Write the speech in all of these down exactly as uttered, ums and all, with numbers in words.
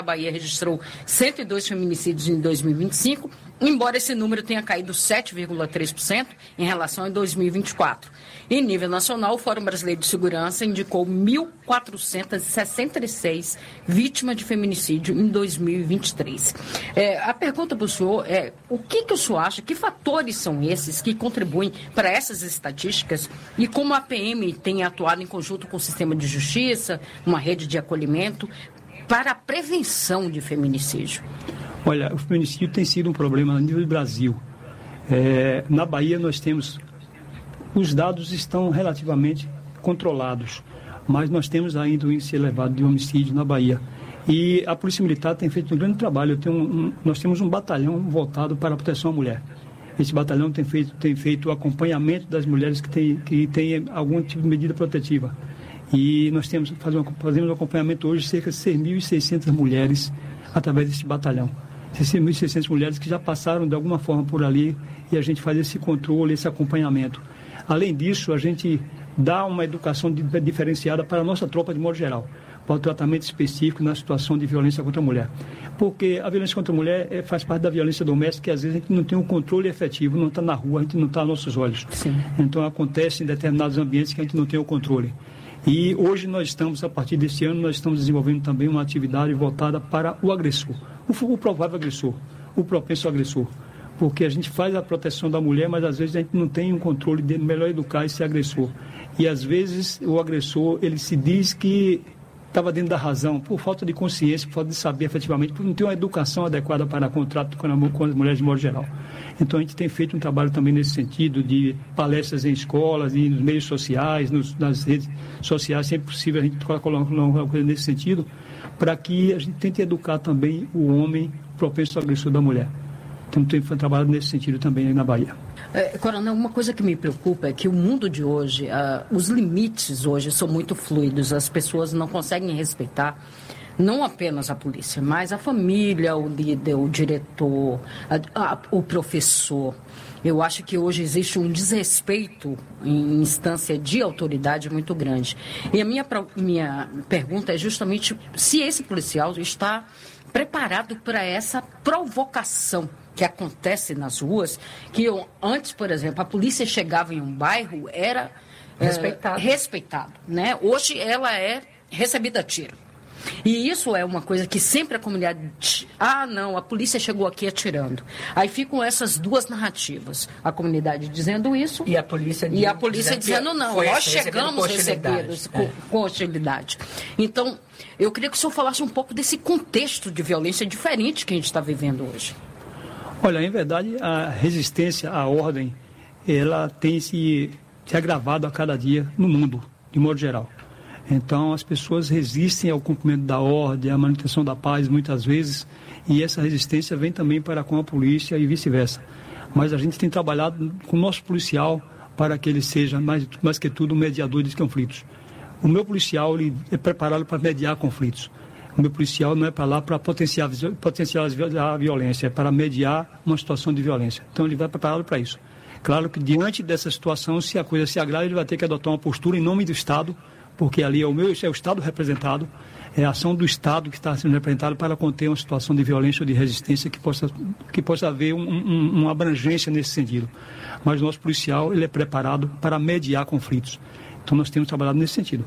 A Bahia registrou cento e dois feminicídios em dois mil e vinte e cinco, embora esse número tenha caído sete vírgula três por cento em relação a dois mil e vinte e quatro. Em nível nacional, o Fórum Brasileiro de Segurança indicou mil quatrocentas e sessenta e seis vítimas de feminicídio em dois mil e vinte e três. É, a pergunta para o senhor é, o que, que o senhor acha, que fatores são esses que contribuem para essas estatísticas e como a P M tem atuado em conjunto com o sistema de justiça, uma rede de acolhimento, para a prevenção de feminicídio? Olha, o feminicídio tem sido um problema a nível do Brasil. É, na Bahia nós temos, os dados estão relativamente controlados, mas nós temos ainda um índice elevado de homicídio na Bahia. E a Polícia Militar tem feito um grande trabalho. Eu tenho um, um, nós temos um batalhão voltado para a proteção à mulher. Esse batalhão tem feito, tem feito o acompanhamento das mulheres que têm que tem algum tipo de medida protetiva. E nós temos, fazemos, fazemos um acompanhamento hoje de cerca de seis mil e seiscentas mulheres através desse batalhão. seis mil e seiscentas mulheres que já passaram de alguma forma por ali e a gente faz esse controle, esse acompanhamento. Além disso, a gente dá uma educação diferenciada para a nossa tropa de modo geral, para o tratamento específico na situação de violência contra a mulher. Porque a violência contra a mulher é, faz parte da violência doméstica e às vezes a gente não tem um controle efetivo, não está na rua, a gente não está aos nossos olhos. Sim. Então acontece em determinados ambientes que a gente não tem o controle. E hoje nós estamos, a partir desse ano, nós estamos desenvolvendo também uma atividade voltada para o agressor, o, o provável agressor, o propenso agressor. Porque a gente faz a proteção da mulher, mas às vezes a gente não tem um controle de melhor educar esse agressor. E às vezes o agressor, ele se diz que estava dentro da razão, por falta de consciência, por falta de saber efetivamente, por não ter uma educação adequada para contrato com, a, com as mulheres de modo geral. Então a gente tem feito um trabalho também nesse sentido, de palestras em escolas e nos meios sociais, nos, nas redes sociais, sempre possível a gente coloca alguma coisa nesse sentido, para que a gente tente educar também o homem propenso ao agressor da mulher. Então tem trabalhado nesse sentido também aí na Bahia. É, Coronel, uma coisa que me preocupa é que o mundo de hoje, uh, os limites hoje são muito fluidos, as pessoas não conseguem respeitar não apenas a polícia, mas a família, o líder, o diretor, a, a, o professor. Eu acho que hoje existe um desrespeito em instância de autoridade muito grande. E a minha, minha pergunta é justamente se esse policial está preparado para essa provocação que acontece nas ruas, que eu, antes, por exemplo, a polícia chegava em um bairro, era respeitado, é, respeitado, né? Hoje ela é recebida a tiro. E isso é uma coisa que sempre a comunidade... Ah, não, a polícia chegou aqui atirando. Aí ficam essas duas narrativas. A comunidade dizendo isso... E a polícia, e a polícia dizendo, não, nós chegamos recebidos com, com hostilidade. Então, eu queria que o senhor falasse um pouco desse contexto de violência diferente que a gente está vivendo hoje. Olha, em verdade, a resistência à ordem, ela tem se, se agravado a cada dia no mundo, de modo geral. Então, as pessoas resistem ao cumprimento da ordem, à manutenção da paz, muitas vezes, e essa resistência vem também para com a polícia e vice-versa. Mas a gente tem trabalhado com o nosso policial para que ele seja, mais, mais que tudo, um mediador de conflitos. O meu policial ele é preparado para mediar conflitos. O meu policial não é para lá para potencializar, potencializar a violência, é para mediar uma situação de violência. Então, ele vai preparado para isso. Claro que, diante dessa situação, se a coisa se agrava, ele vai ter que adotar uma postura em nome do Estado, porque ali é o meu, é o Estado representado, é a ação do Estado que está sendo representado para conter uma situação de violência ou de resistência que possa, que possa haver um, um, uma abrangência nesse sentido. Mas o nosso policial ele é preparado para mediar conflitos. Então nós temos trabalhado nesse sentido.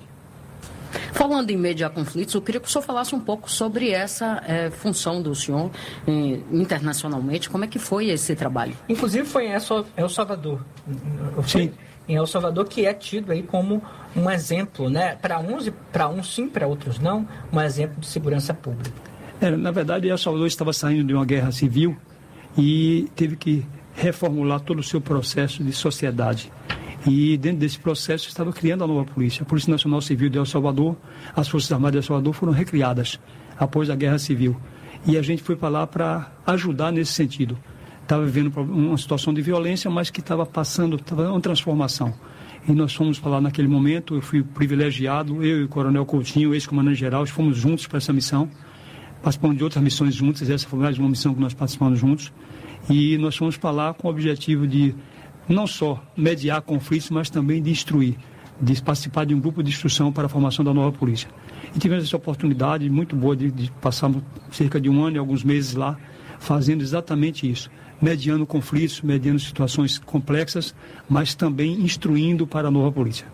Falando em mediar conflitos, eu queria que o senhor falasse um pouco sobre essa é, função do senhor eh, internacionalmente. Como é que foi esse trabalho? Inclusive foi em El Salvador. Sim. Em El Salvador, que é tido aí como um exemplo, né? Para uns, para uns sim, para outros não, um exemplo de segurança pública. É, na verdade, El Salvador estava saindo de uma guerra civil e teve que reformular todo o seu processo de sociedade. E dentro desse processo estava criando a nova polícia. A Polícia Nacional Civil de El Salvador, as Forças Armadas de El Salvador foram recriadas após a guerra civil. E a gente foi para lá para ajudar nesse sentido. Estava vivendo uma situação de violência, mas que estava passando, estava uma transformação. E nós fomos para lá naquele momento, eu fui privilegiado, eu e o Coronel Coutinho, ex-comandante-geral, fomos juntos para essa missão. Participamos de outras missões juntas, essa foi mais uma missão que nós participamos juntos. E nós fomos para lá com o objetivo de não só mediar conflitos, mas também de instruir. de participar de um grupo de instrução para a formação da nova polícia. E tivemos essa oportunidade muito boa de, de passar cerca de um ano e alguns meses lá, fazendo exatamente isso, mediando conflitos, mediando situações complexas, mas também instruindo para a nova polícia.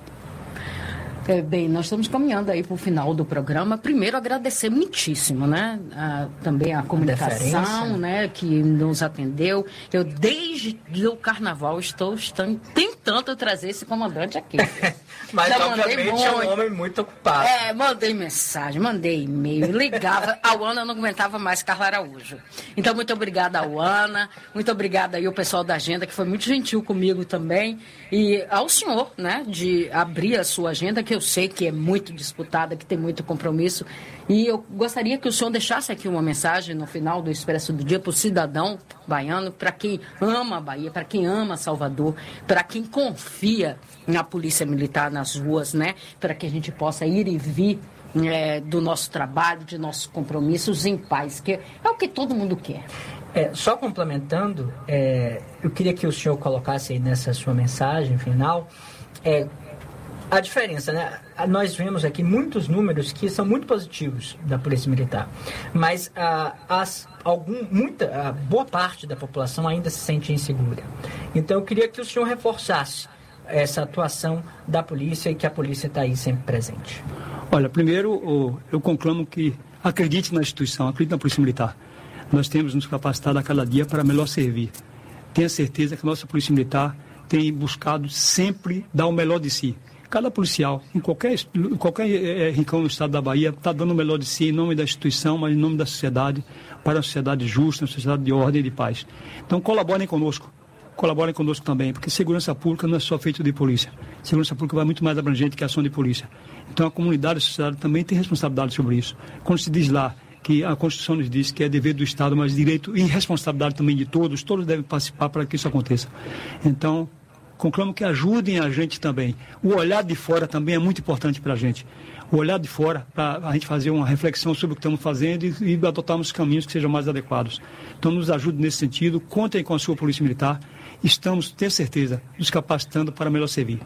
É, bem, nós estamos caminhando aí para o final do programa. Primeiro, agradecer muitíssimo, né? A, também a comunicação, né, que nos atendeu. Eu, desde o carnaval, estou, estou tentando trazer esse comandante aqui. Mas, já obviamente, é um homem muito ocupado. É, mandei mensagem, mandei e-mail, ligava. A Ana não aguentava mais Carla Araújo. Então, muito obrigada ao Ana, muito obrigada aí ao pessoal da agenda, que foi muito gentil comigo também. E ao senhor, né, de abrir a sua agenda, que eu sei que é muito disputada, que tem muito compromisso. E eu gostaria que o senhor deixasse aqui uma mensagem no final do Expresso do Dia para o cidadão baiano, para quem ama a Bahia, para quem ama Salvador, para quem confia na Polícia Militar nas ruas, né? Para que a gente possa ir e vir é, do nosso trabalho, de nossos compromissos em paz, que é o que todo mundo quer. É, só complementando, é, eu queria que o senhor colocasse aí nessa sua mensagem final, é, a diferença, né? Nós vemos aqui muitos números que são muito positivos da Polícia Militar, mas ah, as, algum, muita, a boa parte da população ainda se sente insegura. Então, eu queria que o senhor reforçasse essa atuação da polícia e que a polícia está aí sempre presente. Olha, primeiro, eu conclamo que acredite na instituição, acredite na Polícia Militar. Nós temos nos capacitado a cada dia para melhor servir. Tenha certeza que a nossa Polícia Militar tem buscado sempre dar o melhor de si. Cada policial, em qualquer, em qualquer é, rincão do estado da Bahia, está dando o melhor de si em nome da instituição, mas em nome da sociedade, para uma sociedade justa, uma sociedade de ordem e de paz. Então, colaborem conosco. Colaborem conosco também, porque segurança pública não é só feito de polícia. Segurança pública vai muito mais abrangente que a ação de polícia. Então, a comunidade e a sociedade também tem responsabilidade sobre isso. Quando se diz lá que a Constituição nos diz que é dever do Estado, mas direito e responsabilidade também de todos, todos devem participar para que isso aconteça. Então, conclamo que ajudem a gente também. O olhar de fora também é muito importante para a gente. O olhar de fora, para a gente fazer uma reflexão sobre o que estamos fazendo e, e adotarmos caminhos que sejam mais adequados. Então, nos ajude nesse sentido, contem com a sua Polícia Militar. Estamos, tenho certeza, nos capacitando para melhor servir.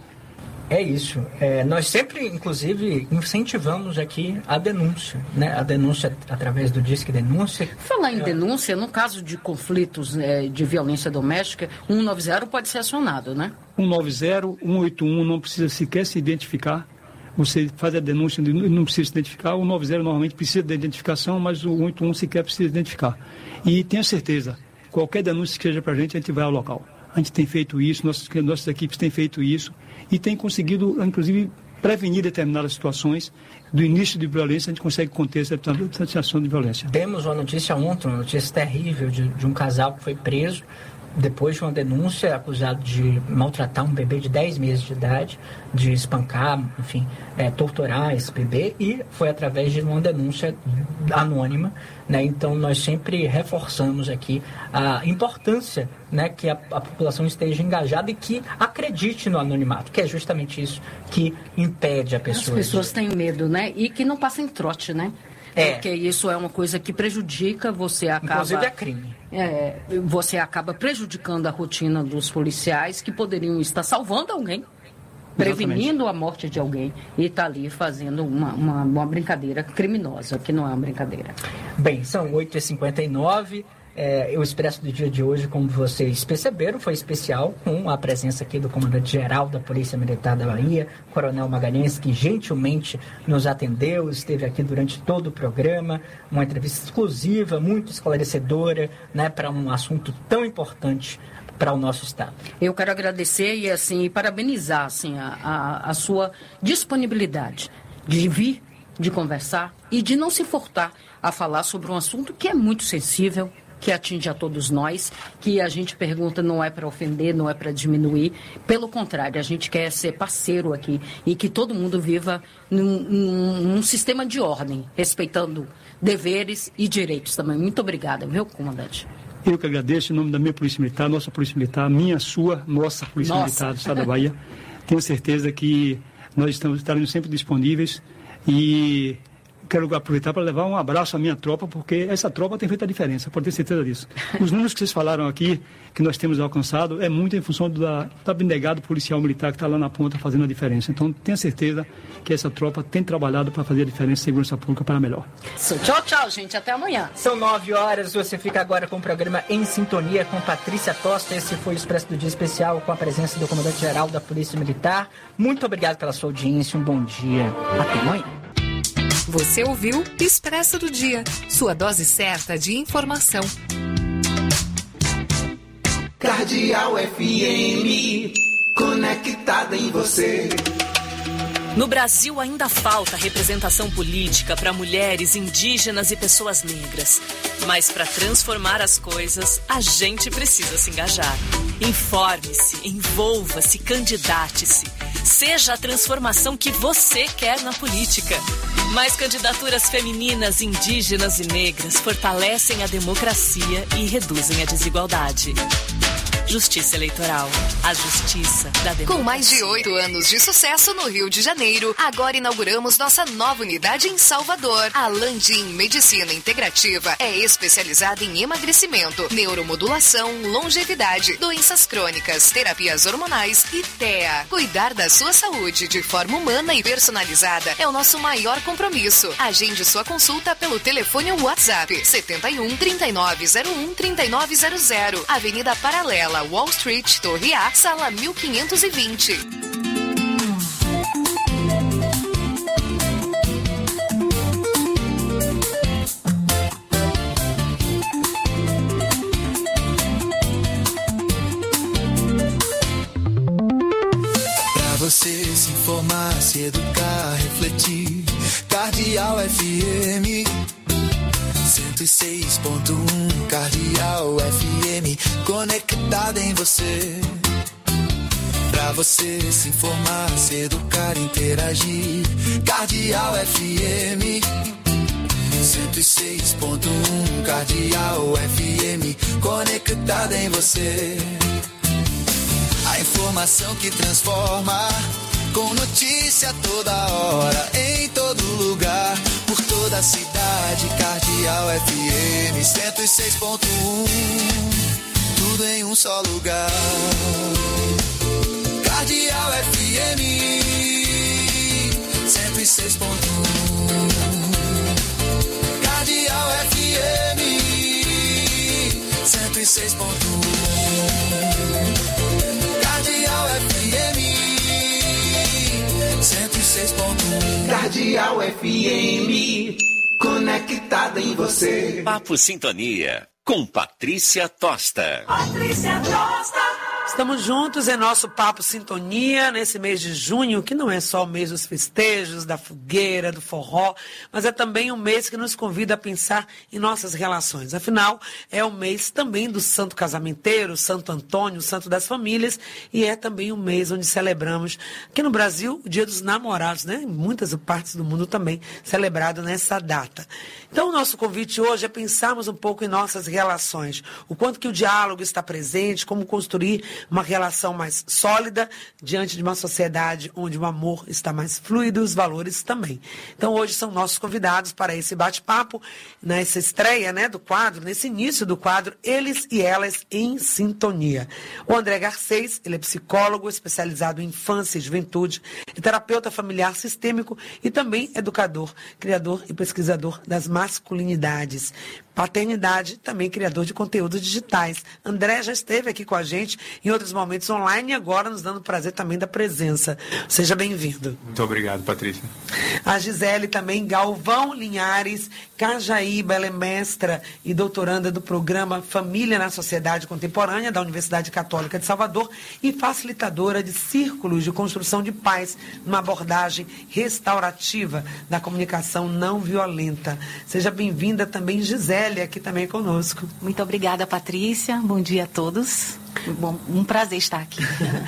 É isso. É, nós sempre, inclusive, incentivamos aqui a denúncia, né? A denúncia através do Disque Denúncia. Falar em denúncia, no caso de conflitos é, de violência doméstica, cento e noventa pode ser acionado, né? cento e noventa, cento e oitenta e um não precisa sequer se identificar. Você faz a denúncia, não precisa se identificar. O cento e noventa normalmente precisa de identificação, mas o cento e oitenta e um sequer precisa identificar. E tenha certeza, qualquer denúncia que seja para a gente, a gente vai ao local. A gente tem feito isso, nossas, nossas equipes têm feito isso e tem conseguido, inclusive, prevenir determinadas situações. Do início de violência, a gente consegue conter essa situação de violência. Temos uma notícia ontem, uma notícia terrível de, de um casal que foi preso depois de uma denúncia, acusado de maltratar um bebê de dez meses de idade, de espancar, enfim, é, torturar esse bebê, e foi através de uma denúncia anônima, né? Então, nós sempre reforçamos aqui a importância, né, que a, a população esteja engajada e que acredite no anonimato, que é justamente isso que impede a pessoa. As pessoas têm medo, né? E que não passem trote, né? É. Porque isso é uma coisa que prejudica, você acaba... Inclusive é crime. É, você acaba prejudicando a rotina dos policiais que poderiam estar salvando alguém, prevenindo a morte de alguém, e está ali fazendo uma, uma, uma brincadeira criminosa, que não é uma brincadeira. Bem, são oito e cinquenta e nove. É, o Expresso do Dia de hoje, como vocês perceberam, foi especial, com a presença aqui do comandante-geral da Polícia Militar da Bahia, Coronel Magalhães, que gentilmente nos atendeu, esteve aqui durante todo o programa, uma entrevista exclusiva, muito esclarecedora, né, para um assunto tão importante para o nosso Estado. Eu quero agradecer e assim, parabenizar assim, a, a, a sua disponibilidade de vir, de conversar e de não se furtar a falar sobre um assunto que é muito sensível, que atinge a todos nós, que a gente pergunta não é para ofender, não é para diminuir. Pelo contrário, a gente quer ser parceiro aqui e que todo mundo viva num, num, num sistema de ordem, respeitando deveres e direitos também. Muito obrigada, viu, comandante? Eu que agradeço em nome da minha Polícia Militar, nossa Polícia Militar, minha, sua, nossa Polícia nossa. Militar do Estado da Bahia. Tenho certeza que nós estamos, estaremos sempre disponíveis e quero aproveitar para levar um abraço à minha tropa, porque essa tropa tem feito a diferença, pode ter certeza disso. Os números que vocês falaram aqui, que nós temos alcançado, é muito em função da, da abnegado policial militar que está lá na ponta fazendo a diferença. Então, tenha certeza que essa tropa tem trabalhado para fazer a diferença em segurança pública para melhor. Tchau, tchau, gente. Até amanhã. São nove horas. Você fica agora com o programa Em Sintonia com Patrícia Tosta. Esse foi o Expresso do Dia Especial com a presença do comandante-geral da Polícia Militar. Muito obrigado pela sua audiência. Um bom dia. Até amanhã. Você ouviu Expresso do Dia, sua dose certa de informação. Cardeal F M, conectada em você. No Brasil ainda falta representação política para mulheres, indígenas e pessoas negras. Mas para transformar as coisas, a gente precisa se engajar. Informe-se, envolva-se, candidate-se. Seja a transformação que você quer na política. Mais candidaturas femininas, indígenas e negras fortalecem a democracia e reduzem a desigualdade. Justiça Eleitoral. A justiça da democracia. Com mais de oito anos de sucesso no Rio de Janeiro, agora inauguramos nossa nova unidade em Salvador. A Landim Medicina Integrativa é especializada em emagrecimento, neuromodulação, longevidade, doenças crônicas, terapias hormonais e T E A. Cuidar da sua saúde de forma humana e personalizada é o nosso maior compromisso. Agende sua consulta pelo telefone ou WhatsApp setenta e um, trinta e nove zero um, trinta e nove zero zero. Avenida Paralela, Wall Street, Torre A, sala mil quinhentos e vinte. Pra você se informar, se educar, refletir. Cardeal F M cento e seis ponto um, Cardeal F M, conectada em você. Pra você se informar, se educar, interagir. Cardeal F M cento e seis ponto um, Cardeal F M, conectada em você. A informação que transforma, com notícia toda hora, em todo lugar, por toda a cidade. Cardeal F M cento e seis ponto um, tudo em um só lugar. Cardeal F M cento e seis ponto um, Cardeal F M cento e seis ponto um, Cardeal F M cento e seis ponto um, Cardeal F M, conectada em você. Papo Sintonia, com Patrícia Tosta. Patrícia Tosta. Estamos juntos em nosso Papo Sintonia, nesse mês de junho, que não é só o mês dos festejos, da fogueira, do forró, mas é também um mês que nos convida a pensar em nossas relações. Afinal, é o mês também do Santo Casamenteiro, Santo Antônio, Santo das Famílias, e é também um mês onde celebramos, aqui no Brasil, o Dia dos Namorados, né? Em muitas partes do mundo também celebrado nessa data. Então, o nosso convite hoje é pensarmos um pouco em nossas relações, o quanto que o diálogo está presente, como construir uma relação mais sólida diante de uma sociedade onde o amor está mais fluido e os valores também. Então, hoje são nossos convidados para esse bate-papo, nessa estreia, né, do quadro, nesse início do quadro, Eles e Elas em Sintonia. O André Garcês, ele é psicólogo especializado em infância e juventude, e terapeuta familiar sistêmico e também educador, criador e pesquisador das masculinidades. Paternidade, também criador de conteúdos digitais. André já esteve aqui com a gente em outros momentos online e agora nos dando o prazer também da presença. Seja bem-vindo. Muito obrigado, Patrícia. A Gisele também, Galvão Linhares, Cajaíba, ela é mestra e doutoranda do programa Família na Sociedade Contemporânea da Universidade Católica de Salvador e facilitadora de círculos de construção de paz numa abordagem restaurativa da comunicação não violenta. Seja bem-vinda também, Gisele, aqui também conosco. Muito obrigada, Patrícia. Bom dia a todos. Bom, um prazer estar aqui.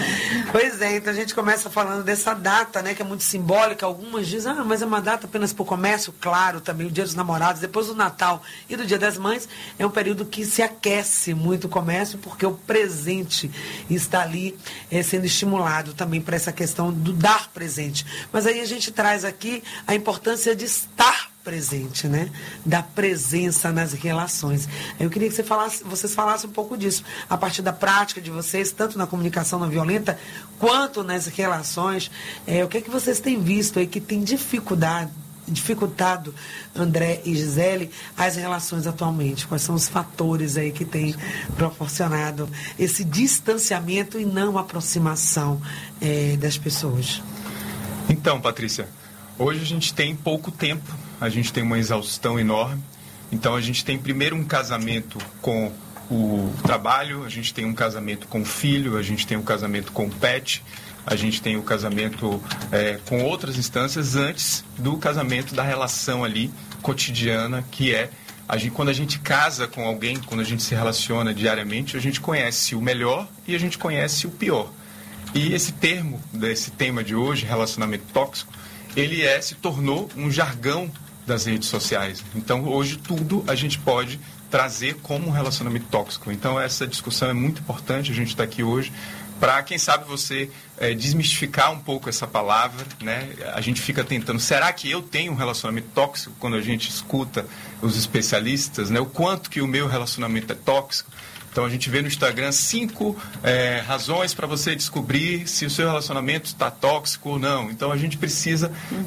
Pois é, então a gente começa falando dessa data, né, que é muito simbólica. Algumas dizem, ah, mas é uma data apenas para o comércio. Claro, também o Dia dos Namorados, depois do Natal e do Dia das Mães, é um período que se aquece muito o comércio, porque o presente está ali é, sendo estimulado também para essa questão do dar presente. Mas aí a gente traz aqui a importância de estar presente, né? Da presença nas relações. Eu queria que você falasse, vocês falassem um pouco disso, a partir da prática de vocês, tanto na comunicação não violenta, quanto nas relações. É, o que é que vocês têm visto aí que tem dificuldade, dificultado, André e Gisele, as relações atualmente? Quais são os fatores aí que têm proporcionado esse distanciamento e não aproximação é, das pessoas? Então, Patrícia, hoje a gente tem pouco tempo, a gente tem uma exaustão enorme. Então a gente tem primeiro um casamento com o trabalho, a gente tem um casamento com o filho, a gente tem um casamento com o pet, a gente tem o casamento é, com outras instâncias antes do casamento da relação ali cotidiana, que é a gente, quando a gente casa com alguém, quando a gente se relaciona diariamente, a gente conhece o melhor e a gente conhece o pior. E esse termo, desse tema de hoje, relacionamento tóxico, ele é, se tornou um jargão das redes sociais. Então, hoje, tudo a gente pode trazer como um relacionamento tóxico. Então, essa discussão é muito importante, a gente está aqui hoje para, quem sabe, você é, desmistificar um pouco essa palavra, né? A gente fica tentando, será que eu tenho um relacionamento tóxico? Quando a gente escuta os especialistas, né? O quanto que o meu relacionamento é tóxico. Então, a gente vê no Instagram cinco é, razões para você descobrir se o seu relacionamento está tóxico ou não. Então, a gente precisa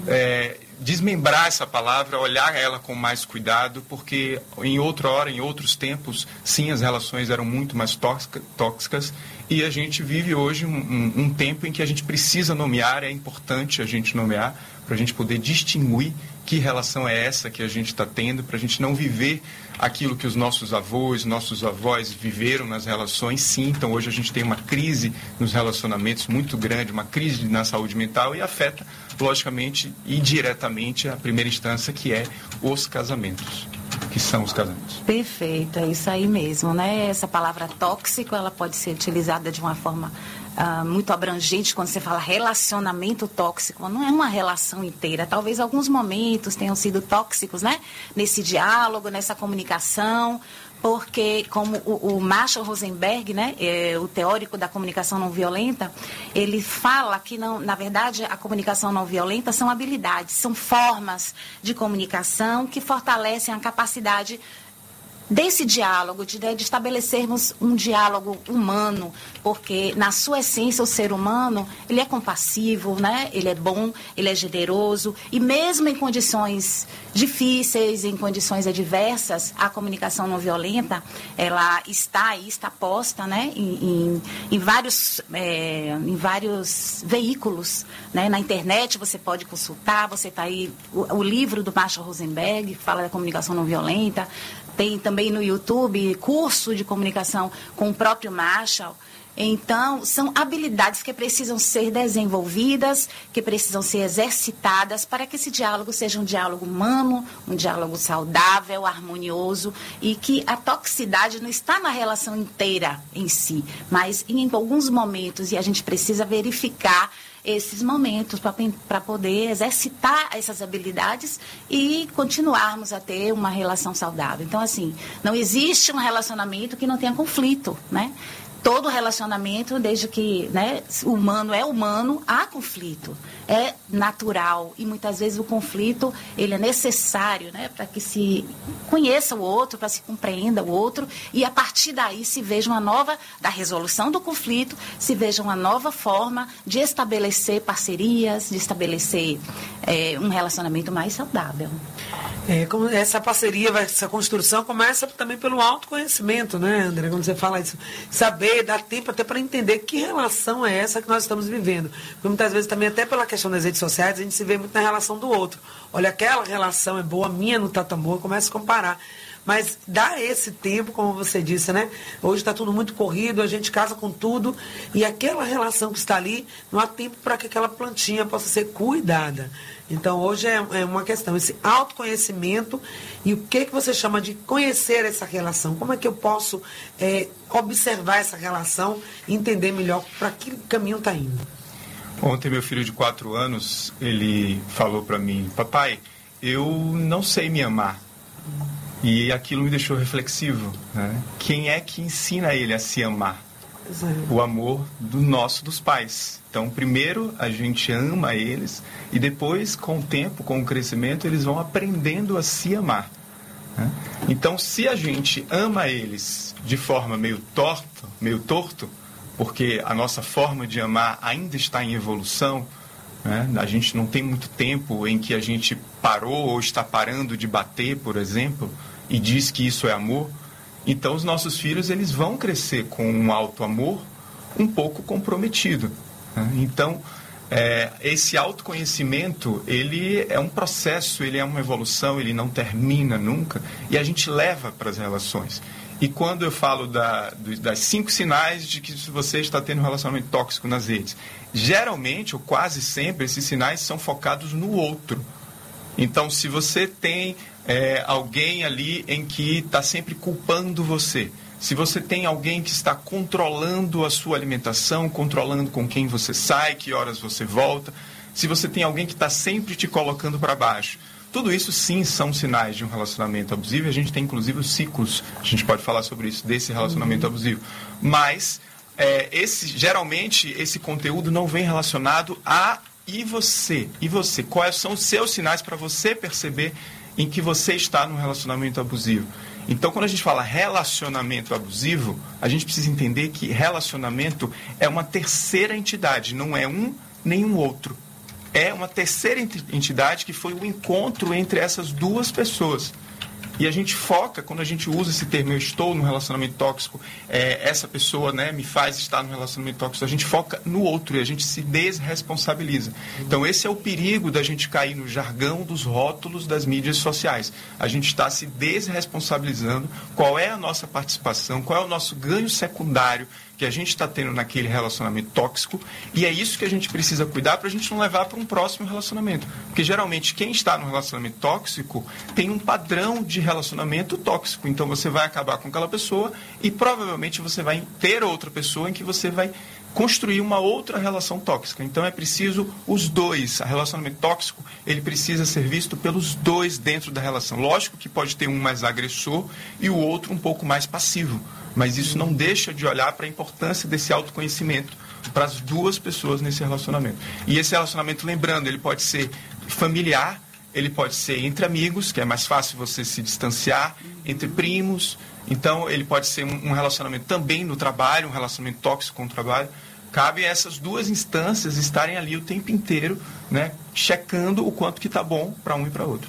é, desmembrar essa palavra, olhar ela com mais cuidado, porque em outra hora, em outros tempos, sim, as relações eram muito mais tóxica, tóxicas, e a gente vive hoje um, um, um tempo em que a gente precisa nomear, é importante a gente nomear, para a gente poder distinguir que relação é essa que a gente está tendo, para a gente não viver aquilo que os nossos avós, nossos avós viveram nas relações, sim. Então, hoje a gente tem uma crise nos relacionamentos muito grande, uma crise na saúde mental e afeta, logicamente, e diretamente a primeira instância, que é os casamentos, que são os casamentos. Perfeito, é isso aí mesmo, né? Essa palavra tóxico, ela pode ser utilizada de uma forma Uh, muito abrangente quando você fala relacionamento tóxico. Não é uma relação inteira. Talvez alguns momentos tenham sido tóxicos, né? Nesse diálogo, nessa comunicação, porque como o, o Marshall Rosenberg, né, é, o teórico da comunicação não violenta, ele fala que, não, na verdade, a comunicação não violenta são habilidades, são formas de comunicação que fortalecem a capacidade desse diálogo, de, de estabelecermos um diálogo humano, porque na sua essência o ser humano, ele é compassivo, né? Ele é bom, ele é generoso, e mesmo em condições difíceis, em condições adversas, a comunicação não violenta, ela está aí, está posta, né? em, em, em, vários, é, em vários veículos, né? Na internet você pode consultar, você está aí, o, o livro do Marshall Rosenberg, que fala da comunicação não violenta. Tem também no YouTube curso de comunicação com o próprio Marshall. Então, são habilidades que precisam ser desenvolvidas, que precisam ser exercitadas para que esse diálogo seja um diálogo humano, um diálogo saudável, harmonioso, e que a toxicidade não está na relação inteira em si, mas em alguns momentos, e a gente precisa verificar esses momentos para poder exercitar essas habilidades e continuarmos a ter uma relação saudável. Então, assim, não existe um relacionamento que não tenha conflito, né? Todo relacionamento, desde que, né, o humano é humano, há conflito. É natural e muitas vezes o conflito ele é necessário, né, para que se conheça o outro, para se compreenda o outro e a partir daí se veja uma nova, da resolução do conflito, se veja uma nova forma de estabelecer parcerias, de estabelecer é, um relacionamento mais saudável. É, como essa parceria, essa construção começa também pelo autoconhecimento, né, André? Quando você fala isso, saber, dar tempo até para entender que relação é essa que nós estamos vivendo. Porque muitas vezes também, até pela questão das redes sociais, a gente se vê muito na relação do outro. Olha, aquela relação é boa, a minha não está tão boa, começa a comparar. Mas dá esse tempo, como você disse, né? Hoje está tudo muito corrido, a gente casa com tudo, e aquela relação que está ali, não há tempo para que aquela plantinha possa ser cuidada. Então, hoje é, é uma questão, esse autoconhecimento e o que, que você chama de conhecer essa relação. Como é que eu posso é, observar essa relação e entender melhor para que caminho está indo? Ontem, meu filho de quatro anos, ele falou para mim, papai, eu não sei me amar. E aquilo me deixou reflexivo, né? Quem é que ensina ele a se amar? o amor do nosso, dos pais. Então, primeiro a gente ama eles e depois, com o tempo, com o crescimento, eles vão aprendendo a se amar. Né? Então, se a gente ama eles de forma meio torta, meio torto, porque a nossa forma de amar ainda está em evolução, né? A gente não tem muito tempo em que a gente parou ou está parando de bater, por exemplo, e diz que isso é amor. Então, os nossos filhos eles vão crescer com um auto-amor um pouco comprometido. Né? Então, é, esse autoconhecimento, ele é um processo, ele é uma evolução, ele não termina nunca, e a gente leva para as relações. E quando eu falo da, das cinco sinais de que você está tendo um relacionamento tóxico nas redes, geralmente, ou quase sempre, esses sinais são focados no outro. Então, se você tem é, alguém ali em que está sempre culpando você, se você tem alguém que está controlando a sua alimentação, controlando com quem você sai, que horas você volta, se você tem alguém que está sempre te colocando para baixo, tudo isso sim são sinais de um relacionamento abusivo. A gente tem inclusive os ciclos, a gente pode falar sobre isso, desse relacionamento abusivo. Mas, é, esse, geralmente, esse conteúdo não vem relacionado a e você. E você? Quais são os seus sinais para você perceber em que você está num relacionamento abusivo? Então, quando a gente fala relacionamento abusivo, a gente precisa entender que relacionamento é uma terceira entidade, não é um nem um outro. É uma terceira entidade que foi o encontro entre essas duas pessoas. E a gente foca, quando a gente usa esse termo, eu estou num relacionamento tóxico, é, essa pessoa, né, me faz estar num relacionamento tóxico, a gente foca no outro e a gente se desresponsabiliza. Então, esse é o perigo da gente cair no jargão dos rótulos das mídias sociais. A gente está se desresponsabilizando. Qual é a nossa participação, qual é o nosso ganho secundário que a gente está tendo naquele relacionamento tóxico, e é isso que a gente precisa cuidar para a gente não levar para um próximo relacionamento. Porque geralmente quem está no relacionamento tóxico tem um padrão de relacionamento tóxico, então você vai acabar com aquela pessoa e provavelmente você vai ter outra pessoa em que você vai construir uma outra relação tóxica. Então é preciso os dois. O relacionamento tóxico, ele precisa ser visto pelos dois dentro da relação. Lógico que pode ter um mais agressor e o outro um pouco mais passivo, mas isso não deixa de olhar para a importância desse autoconhecimento para as duas pessoas nesse relacionamento. E esse relacionamento, lembrando, ele pode ser familiar, ele pode ser entre amigos, que é mais fácil você se distanciar, entre primos. Então, ele pode ser um relacionamento também no trabalho, um relacionamento tóxico com o trabalho. Cabe a essas duas instâncias estarem ali o tempo inteiro, né, checando o quanto que está bom para um e para outro.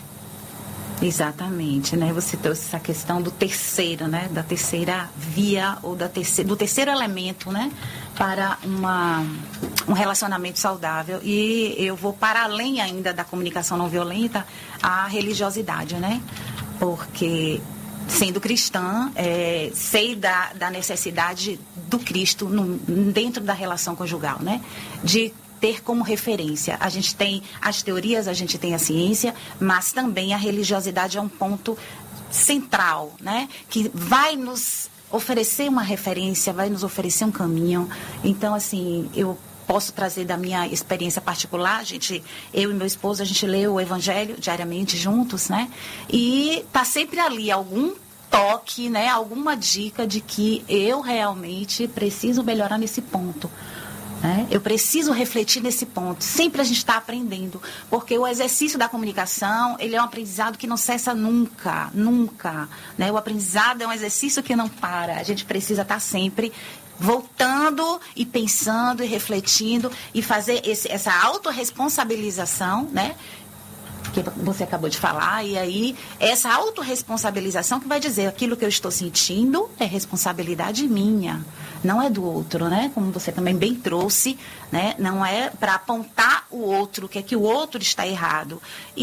Exatamente, né? Você trouxe essa questão do terceiro, né? Da terceira via ou da terceira, do terceiro elemento, né? Para uma, um relacionamento saudável. E eu vou para além ainda da comunicação não violenta, a religiosidade, né? Porque, sendo cristã, é, sei da, da necessidade do Cristo no, dentro da relação conjugal, né? De ter como referência. A gente tem as teorias, a gente tem a ciência, mas também a religiosidade é um ponto central, né? Que vai nos oferecer uma referência, vai nos oferecer um caminho. Então, assim, eu posso trazer da minha experiência particular. A gente, eu e meu esposo, a gente lê o Evangelho diariamente juntos, né? E tá sempre ali algum toque, né? Alguma dica de que eu realmente preciso melhorar nesse ponto. É, eu preciso refletir nesse ponto. Sempre a gente está aprendendo, porque o exercício da comunicação, ele é um aprendizado que não cessa nunca, nunca, né? O aprendizado é um exercício que não para. A gente precisa estar sempre voltando e pensando e refletindo e fazer esse, essa autorresponsabilização, né? Que você acabou de falar, e aí essa autorresponsabilização que vai dizer aquilo que eu estou sentindo é responsabilidade minha, não é do outro, né? Como você também bem trouxe, né? Não é para apontar o outro, que é que o outro está errado.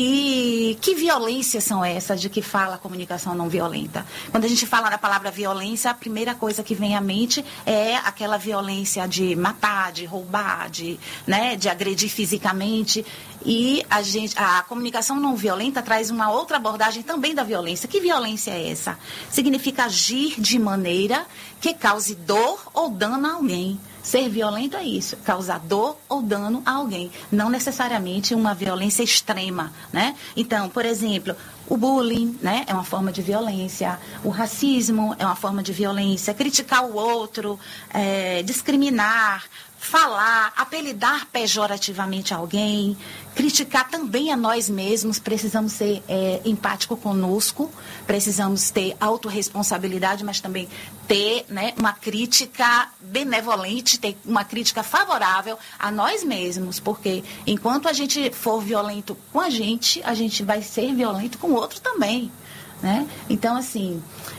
E que violências são essas de que fala a comunicação não violenta? Quando a gente fala da palavra violência, a primeira coisa que vem à mente é aquela violência de matar, de roubar, de, né? De agredir fisicamente. E a, gente, a comunicação não violenta traz uma outra abordagem também da violência. Que violência é essa? Significa agir de maneira que cause dor ou dano a alguém. Ser violento é isso, causar dor ou dano a alguém. Não necessariamente uma violência extrema, né? Então, por exemplo, O bullying, né, é uma forma de violência. O racismo é uma forma de violência. Criticar o outro, é, discriminar, falar, apelidar pejorativamente alguém, criticar também a nós mesmos. Precisamos ser é, empático conosco, precisamos ter autorresponsabilidade, mas também ter, né, uma crítica benevolente, ter uma crítica favorável a nós mesmos, porque enquanto a gente for violento com a gente, a gente vai ser violento com o outro também, né? Então, assim,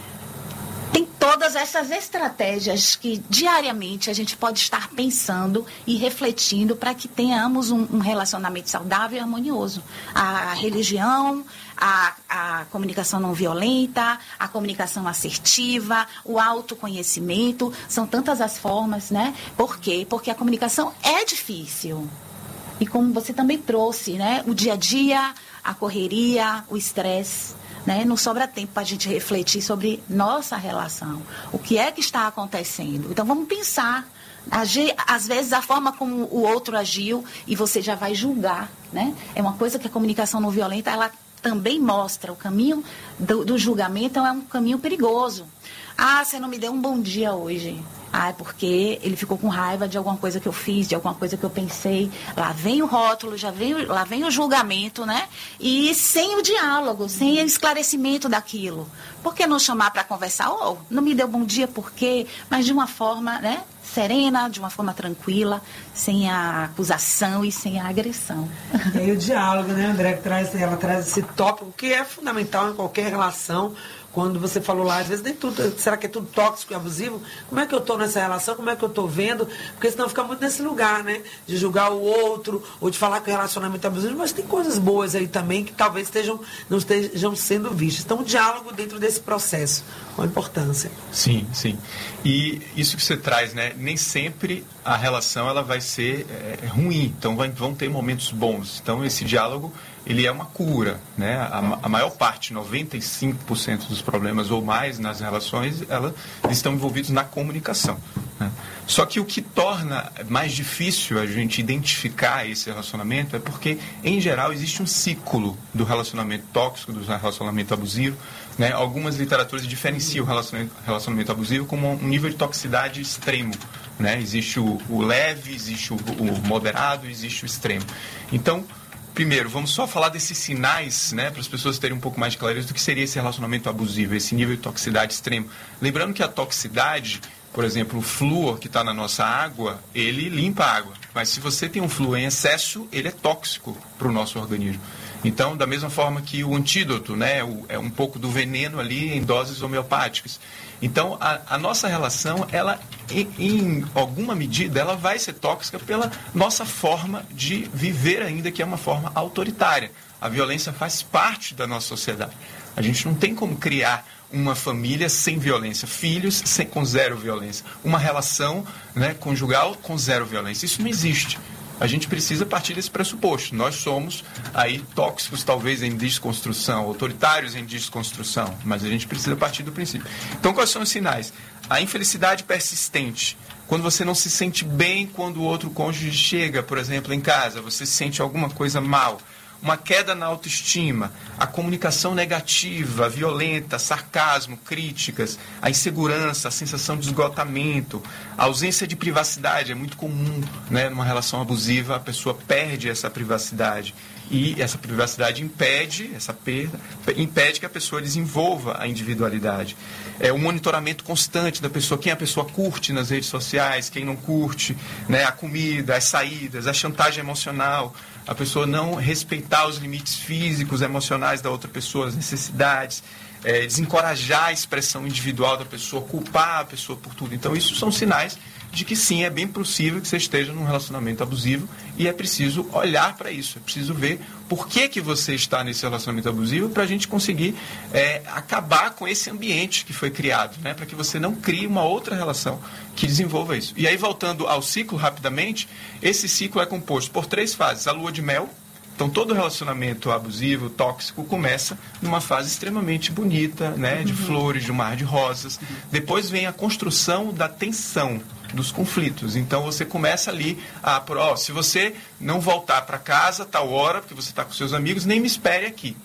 tem todas essas estratégias que diariamente a gente pode estar pensando e refletindo para que tenhamos um, um relacionamento saudável e harmonioso. A religião, a, a comunicação não violenta, a comunicação assertiva, o autoconhecimento, são tantas as formas, né? Por quê? Porque a comunicação é difícil. E como você também trouxe, né? O dia a dia, a correria, o estresse, né? Não sobra tempo para a gente refletir sobre nossa relação. O que é que está acontecendo? Então, vamos pensar. Agir, às vezes, a forma como o outro agiu e você já vai julgar, né? É uma coisa que a comunicação não violenta, ela também mostra. O caminho do, do julgamento é um caminho perigoso. Ah, você não me deu um bom dia hoje. Ah, é porque ele ficou com raiva de alguma coisa que eu fiz, de alguma coisa que eu pensei. Lá vem o rótulo, já vem, lá vem o julgamento, né? E sem o diálogo, sem o esclarecimento daquilo. Por que não chamar para conversar? Oh, não me deu bom dia, por quê? Mas de uma forma, né, serena, de uma forma tranquila, sem a acusação e sem a agressão. E aí o diálogo, né, André, que traz, ela traz esse tópico que é fundamental em qualquer relação. Quando você falou lá, às vezes nem tudo, será que é tudo tóxico e abusivo? Como é que eu estou nessa relação? Como é que eu estou vendo? Porque senão fica muito nesse lugar, né? De julgar o outro, ou de falar que o relacionamento é abusivo, mas tem coisas boas aí também que talvez estejam, não estejam sendo vistas. Então, o diálogo dentro desse processo, com a importância. Sim, sim. E isso que você traz, né? Nem sempre a relação ela vai ser é, ruim, então vai, vão ter momentos bons. Então, esse diálogo, ele é uma cura, né? A, a maior parte, noventa e cinco por cento dos problemas ou mais nas relações, elas estão envolvidos na comunicação, né? Só que o que torna mais difícil a gente identificar esse relacionamento é porque, em geral, existe um ciclo do relacionamento tóxico, do relacionamento abusivo, né? Algumas literaturas diferenciam o relacionamento, relacionamento abusivo como um nível de toxicidade extremo, né? Existe o, o leve, existe o, o moderado, existe o extremo. Então, primeiro, vamos só falar desses sinais, né, para as pessoas terem um pouco mais de clareza do que seria esse relacionamento abusivo, esse nível de toxicidade extremo. Lembrando que a toxicidade, por exemplo, o flúor que está na nossa água, ele limpa a água. Mas se você tem um flúor em excesso, ele é tóxico para o nosso organismo. Então, da mesma forma que o antídoto, né, é um pouco do veneno ali em doses homeopáticas. Então, a, a nossa relação, ela, em, em alguma medida, ela vai ser tóxica pela nossa forma de viver ainda, que é uma forma autoritária. A violência faz parte da nossa sociedade. A gente não tem como criar uma família sem violência, filhos sem, com zero violência, uma relação, né, conjugal com zero violência. Isso não existe. A gente precisa partir desse pressuposto. Nós somos aí tóxicos, talvez, em desconstrução, autoritários em desconstrução, mas a gente precisa partir do princípio. Então, quais são os sinais? A infelicidade persistente. Quando você não se sente bem quando o outro cônjuge chega, por exemplo, em casa, você sente alguma coisa mal. Uma queda na autoestima, a comunicação negativa, violenta, sarcasmo, críticas, a insegurança, a sensação de esgotamento, a ausência de privacidade. É muito comum, né, numa relação abusiva, a pessoa perde essa privacidade. E essa privacidade impede, essa perda, impede que a pessoa desenvolva a individualidade. É o monitoramento constante da pessoa, quem a pessoa curte nas redes sociais, quem não curte, né, a comida, as saídas, a chantagem emocional, a pessoa não respeitar os limites físicos, emocionais da outra pessoa, as necessidades, é, desencorajar a expressão individual da pessoa, culpar a pessoa por tudo. Então, isso são sinais de que sim, é bem possível que você esteja num relacionamento abusivo e é preciso olhar para isso, é preciso ver por que, que você está nesse relacionamento abusivo para a gente conseguir é, acabar com esse ambiente que foi criado, né? Para que você não crie uma outra relação que desenvolva isso. E aí, voltando ao ciclo rapidamente, esse ciclo é composto por três fases. A lua de mel. Então, todo relacionamento abusivo, tóxico, começa numa fase extremamente bonita, né? De uhum. flores, de um mar de rosas. Uhum. Depois vem a construção da tensão, dos conflitos. Então, você começa ali a... Ó, oh, se você não voltar para casa a tal hora, porque você está com seus amigos, nem me espere aqui.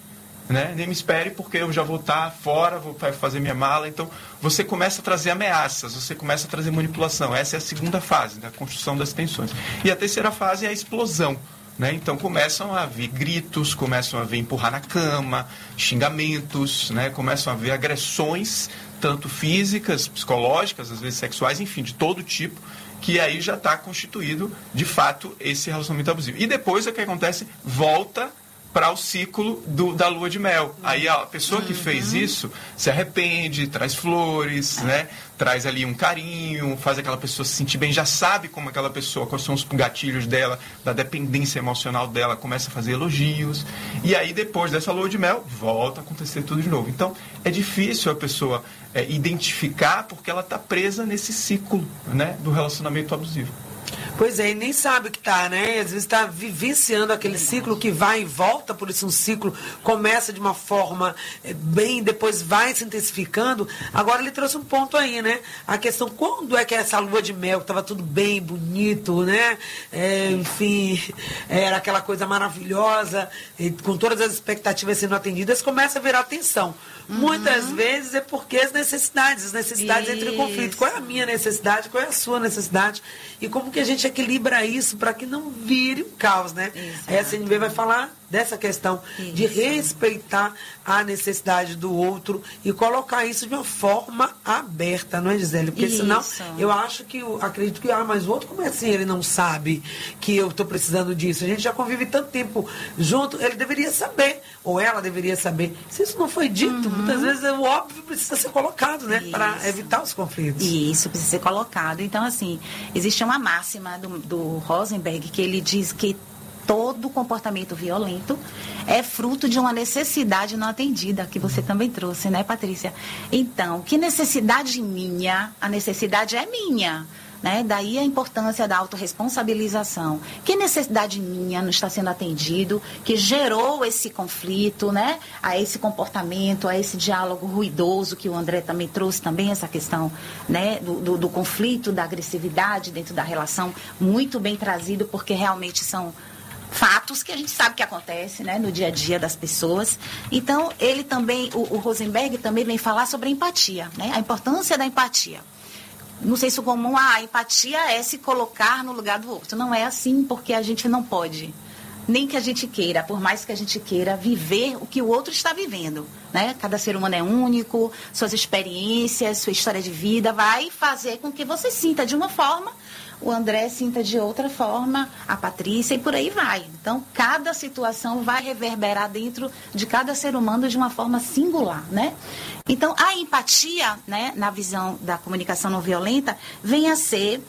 né? Nem me espere porque eu já vou estar fora, vou fazer minha mala. Então, você começa a trazer ameaças, você começa a trazer manipulação. Essa é a segunda fase da construção das tensões. E a terceira fase é a explosão. Né? Então começam a haver gritos, começam a haver empurrar na cama, xingamentos, né? Começam a haver agressões, tanto físicas, psicológicas, às vezes sexuais, enfim, de todo tipo, que aí já está constituído, de fato, esse relacionamento abusivo. E depois o que acontece? Volta para o ciclo do, da lua de mel. Aí a pessoa que fez isso se arrepende, traz flores, né? Traz ali um carinho, faz aquela pessoa se sentir bem, já sabe como aquela pessoa, quais são os gatilhos dela, da dependência emocional dela, começa a fazer elogios. E aí depois dessa lua de mel, volta a acontecer tudo de novo. Então é difícil a pessoa é, identificar porque ela está presa nesse ciclo, né, do relacionamento abusivo. Pois é, e nem sabe o que está, né? Às vezes está vivenciando aquele ciclo que vai e volta, por isso um ciclo começa de uma forma bem, depois vai se intensificando. Agora ele trouxe um ponto aí, né? A questão, quando é que essa lua de mel, que estava tudo bem, bonito, né? É, enfim, era aquela coisa maravilhosa, e com todas as expectativas sendo atendidas, começa a virar tensão. Uhum. Muitas vezes é porque as necessidades, as necessidades entram em conflito. Qual é a minha necessidade, qual é a sua necessidade? E como que a gente equilibra isso para que não vire um caos, né? Exato. A C N B vai falar dessa questão isso. de respeitar a necessidade do outro e colocar isso de uma forma aberta, não é, Gisele? Porque isso. senão eu acho que, eu acredito que, ah, mas o outro, como é assim? Ele não sabe que eu estou precisando disso. A gente já convive tanto tempo junto, ele deveria saber, ou ela deveria saber. Se isso não foi dito, uhum. muitas vezes o óbvio precisa ser colocado, né? Para evitar os conflitos. Isso, precisa ser colocado. Então, assim, existe uma máxima do, do Rosenberg que ele diz que todo comportamento violento é fruto de uma necessidade não atendida, que você também trouxe, né, Patrícia? Então, que necessidade minha? A necessidade é minha, né? Daí a importância da autorresponsabilização. Que necessidade minha não está sendo atendido, que gerou esse conflito, né? A esse comportamento, a esse diálogo ruidoso que o André também trouxe, também essa questão, né? do, do, do conflito, da agressividade dentro da relação, muito bem trazido, porque realmente são fatos que a gente sabe que acontece, né, no dia a dia das pessoas. Então, ele também, o, o Rosenberg também vem falar sobre a empatia, né, a importância da empatia. No senso comum, ah, a empatia é se colocar no lugar do outro. Não é assim, porque a gente não pode, nem que a gente queira, por mais que a gente queira, viver o que o outro está vivendo, né? Cada ser humano é único, suas experiências, sua história de vida vai fazer com que você sinta de uma forma, o André sinta de outra forma, a Patrícia, e por aí vai. Então, cada situação vai reverberar dentro de cada ser humano de uma forma singular, né? Então, a empatia, né, na visão da comunicação não violenta, vem a ser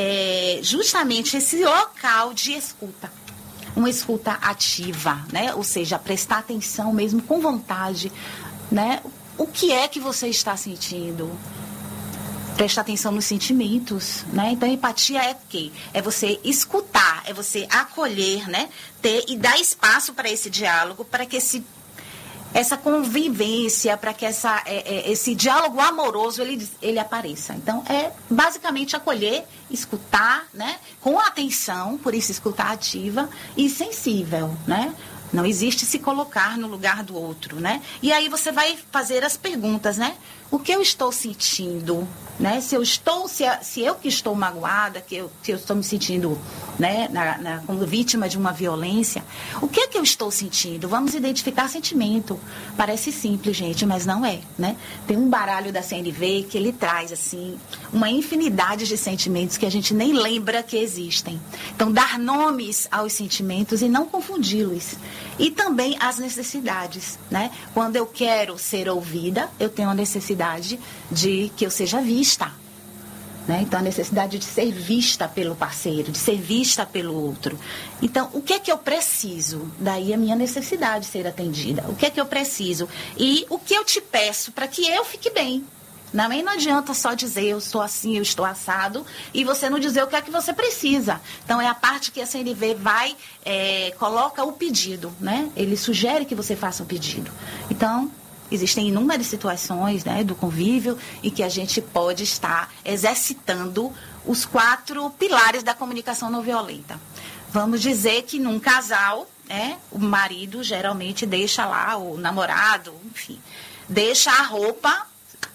é, justamente esse local de escuta. Uma escuta ativa, né? Ou seja, prestar atenção mesmo com vontade, né? O que é que você está sentindo? Prestar atenção nos sentimentos, né? Então, empatia é o quê? É você escutar, é você acolher, né? Ter e dar espaço para esse diálogo, para que esse, essa convivência, para que essa, é, é, esse diálogo amoroso, ele, ele apareça. Então, é basicamente acolher, escutar, né? Com atenção, por isso escutar ativa e sensível, né? Não existe se colocar no lugar do outro, né? E aí você vai fazer as perguntas, né? O que eu estou sentindo, né? Se eu estou, se, se eu que estou magoada, que eu, que eu estou me sentindo, né, na, na, como vítima de uma violência, o que é que eu estou sentindo? Vamos identificar sentimento. Parece simples, gente, mas não é, né? Tem um baralho da C N V que ele traz, assim, uma infinidade de sentimentos que a gente nem lembra que existem. Então, dar nomes aos sentimentos e não confundi-los. E também as necessidades, né? Quando eu quero ser ouvida, eu tenho a necessidade de que eu seja vista, né? Então, a necessidade de ser vista pelo parceiro, de ser vista pelo outro. Então, o que é que eu preciso? Daí a minha necessidade de ser atendida. O que é que eu preciso? E o que eu te peço para que eu fique bem? Também não adianta só dizer eu estou assim, eu estou assado, e você não dizer o que é que você precisa. Então, é a parte que a C N V vai, é, coloca o pedido, né? Ele sugere que você faça um pedido. Então, existem inúmeras situações, né, do convívio em que a gente pode estar exercitando os quatro pilares da comunicação não violenta. Vamos dizer que num casal, né, o marido geralmente deixa lá, o namorado, enfim, deixa a roupa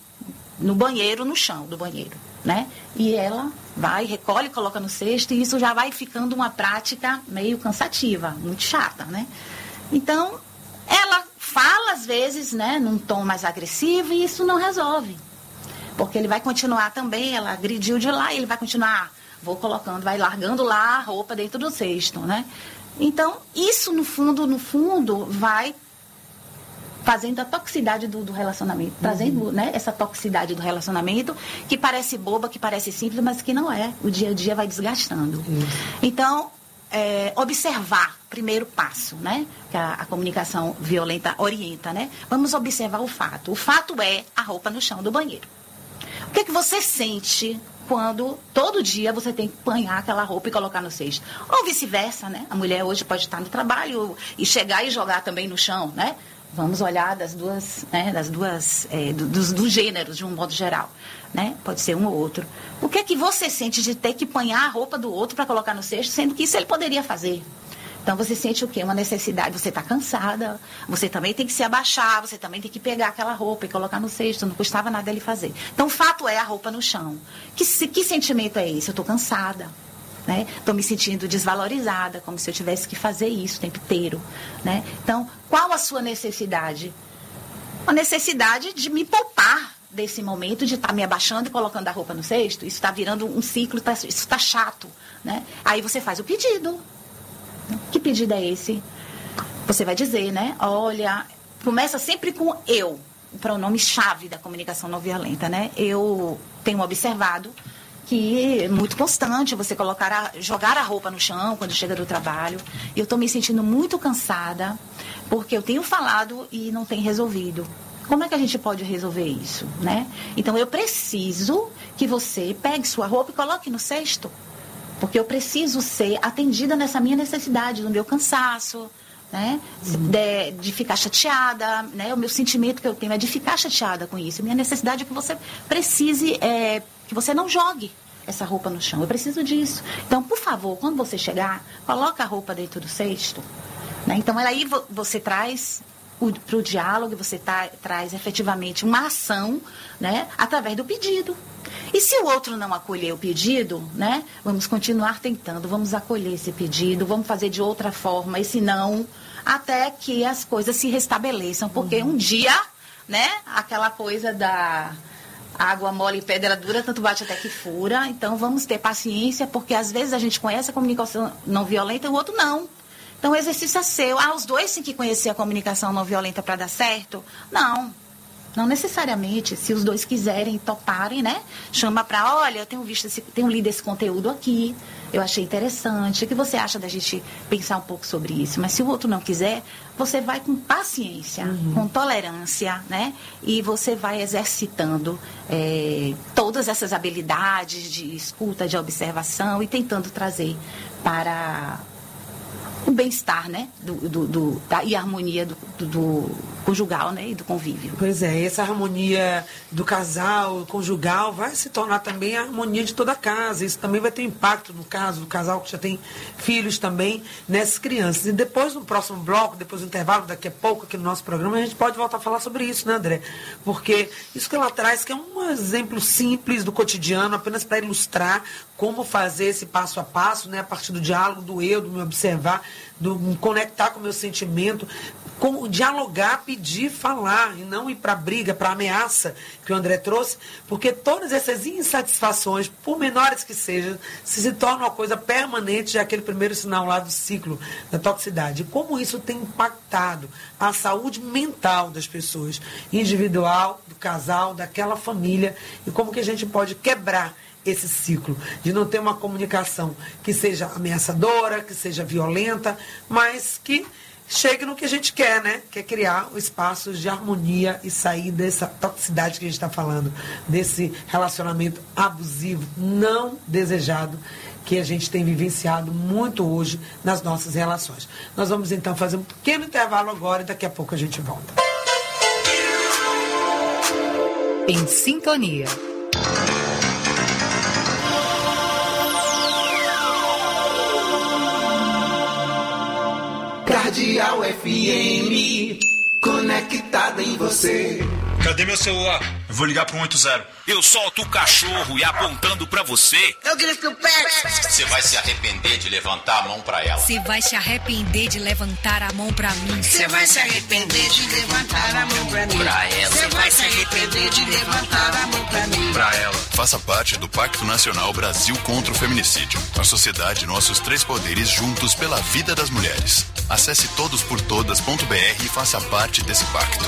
no banheiro, no chão do banheiro, né? E ela vai, recolhe, coloca no cesto, e isso já vai ficando uma prática meio cansativa, muito chata, né? Então, ela fala às vezes, né, num tom mais agressivo, e isso não resolve. Porque ele vai continuar também, ela agrediu de lá, e ele vai continuar, vou colocando, vai largando lá a roupa dentro do cesto, né? Então, isso no fundo, no fundo, vai fazendo a toxicidade do, do relacionamento, uhum. trazendo, né, essa toxicidade do relacionamento, que parece boba, que parece simples, mas que não é. O dia a dia vai desgastando. Uhum. Então, é, observar, primeiro passo, né, que a, a comunicação violenta orienta, né? Vamos observar o fato. O fato é a roupa no chão do banheiro. O que é que você sente quando todo dia você tem que apanhar aquela roupa e colocar no cesto? Ou vice-versa, né? A mulher hoje pode estar no trabalho e chegar e jogar também no chão, né? Vamos olhar das duas, né, das duas, é, do, dos, dos gêneros, de um modo geral, né? Pode ser um ou outro. O que é que você sente de ter que apanhar a roupa do outro para colocar no cesto, sendo que isso ele poderia fazer? Então, você sente o quê? Uma necessidade. Você está cansada, você também tem que se abaixar, você também tem que pegar aquela roupa e colocar no cesto, não custava nada ele fazer. Então, o fato é a roupa no chão. Que, que sentimento é esse? Eu estou cansada. Estou, né, me sentindo desvalorizada, como se eu tivesse que fazer isso o tempo inteiro, né? Então, qual a sua necessidade? A necessidade de me poupar desse momento de estar tá me abaixando e colocando a roupa no cesto. Isso está virando um ciclo, tá, isso está chato, né? Aí você faz o pedido. Que pedido é esse? Você vai dizer, né? Olha, começa sempre com eu, o pronome chave da comunicação não violenta, né? Eu tenho observado que é muito constante você colocar a, jogar a roupa no chão quando chega do trabalho. E eu estou me sentindo muito cansada, porque eu tenho falado e não tem resolvido. Como é que a gente pode resolver isso, né? Então, eu preciso que você pegue sua roupa e coloque no cesto, porque eu preciso ser atendida nessa minha necessidade, no meu cansaço, né? Uhum. De, de ficar chateada, né? O meu sentimento que eu tenho é de ficar chateada com isso. Minha necessidade é que você precise, é, que você não jogue essa roupa no chão. Eu preciso disso. Então, por favor, quando você chegar, coloca a roupa dentro do cesto, né? Então, aí você traz para o diálogo, você tá, traz efetivamente uma ação, né, através do pedido. E se o outro não acolher o pedido, né, vamos continuar tentando, vamos acolher esse pedido, vamos fazer de outra forma, esse não, até que as coisas se restabeleçam. Porque um dia, né, aquela coisa da água mole e pedra dura, tanto bate até que fura. Então, vamos ter paciência, porque às vezes a gente conhece a comunicação não violenta e o outro não. Então, o exercício é seu. Ah, os dois têm que conhecer a comunicação não violenta para dar certo? Não. Não necessariamente. Se os dois quiserem, toparem, né? Chama para, olha, eu tenho visto, esse, tenho lido esse conteúdo aqui, eu achei interessante. O que você acha da gente pensar um pouco sobre isso? Mas se o outro não quiser, você vai com paciência, uhum. com tolerância, né? E você vai exercitando é, todas essas habilidades de escuta, de observação e tentando trazer para o bem-estar, né? Do, do, do, da, e a harmonia do, do, do conjugal, né? E do convívio. Pois é, essa harmonia do casal, conjugal, vai se tornar também a harmonia de toda a casa. Isso também vai ter impacto no caso do casal que já tem filhos também, nessas crianças. E depois, no próximo bloco, depois do intervalo, daqui a pouco, aqui no nosso programa, a gente pode voltar a falar sobre isso, né, André? Porque isso que ela traz, que é um exemplo simples do cotidiano, apenas para ilustrar como fazer esse passo a passo, né? A partir do diálogo, do eu, do me observar, do me conectar com o meu sentimento, como dialogar, pedir, falar, e não ir para a briga, para a ameaça que o André trouxe, porque todas essas insatisfações, por menores que sejam, se, se tornam uma coisa permanente, já aquele primeiro sinal lá do ciclo da toxicidade. E como isso tem impactado a saúde mental das pessoas, individual, do casal, daquela família, e como que a gente pode quebrar esse ciclo, de não ter uma comunicação que seja ameaçadora, que seja violenta, mas que chegue no que a gente quer, né? Que é criar espaços de harmonia e sair dessa toxicidade que a gente está falando, desse relacionamento abusivo, não desejado, que a gente tem vivenciado muito hoje nas nossas relações. Nós vamos então fazer um pequeno intervalo agora e daqui a pouco a gente volta. Em sintonia. Cardeal F M, conectada em você. Cadê meu celular? Eu vou ligar pro um oito zero. Eu solto o cachorro e apontando pra você. Eu grito o pé. Você vai se arrepender de levantar a mão pra ela. Você vai se arrepender de levantar a mão pra mim. Você vai se arrepender de levantar a mão pra mim. Pra ela. Você vai se arrepender de levantar a mão pra mim. Pra ela. Faça parte do Pacto Nacional Brasil contra o Feminicídio. A sociedade, nossos três poderes juntos pela vida das mulheres. Acesse todos por todas ponto b r e faça parte desse pacto.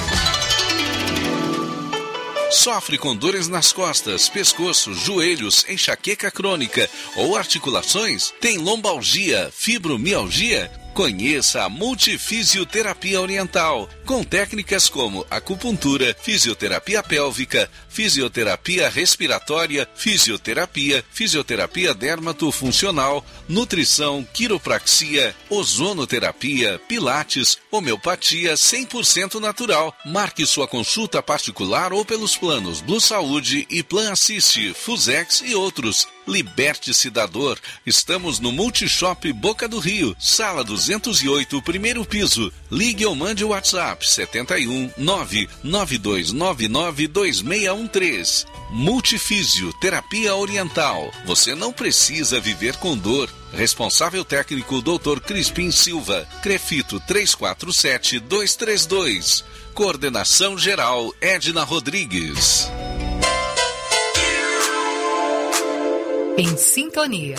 Sofre com dores nas costas, pescoço, joelhos, enxaqueca crônica ou articulações? Tem lombalgia, fibromialgia? Conheça a Multifisioterapia Oriental, com técnicas como acupuntura, fisioterapia pélvica, fisioterapia respiratória, fisioterapia, fisioterapia dermatofuncional, nutrição, quiropraxia, ozonoterapia, pilates, homeopatia cem por cento natural. Marque sua consulta particular ou pelos planos Blue Saúde e Plan Assist, Fusex e outros. Liberte-se da dor. Estamos no Multishop Boca do Rio, sala duzentos e oito, primeiro piso. Ligue ou mande o WhatsApp sete um nove nove dois nove nove dois seis um três. Multifísio Terapia Oriental. Você não precisa viver com dor. Responsável técnico doutor Crispim Silva. Crefito três quatro sete dois três dois. Coordenação geral Edna Rodrigues. Em sintonia.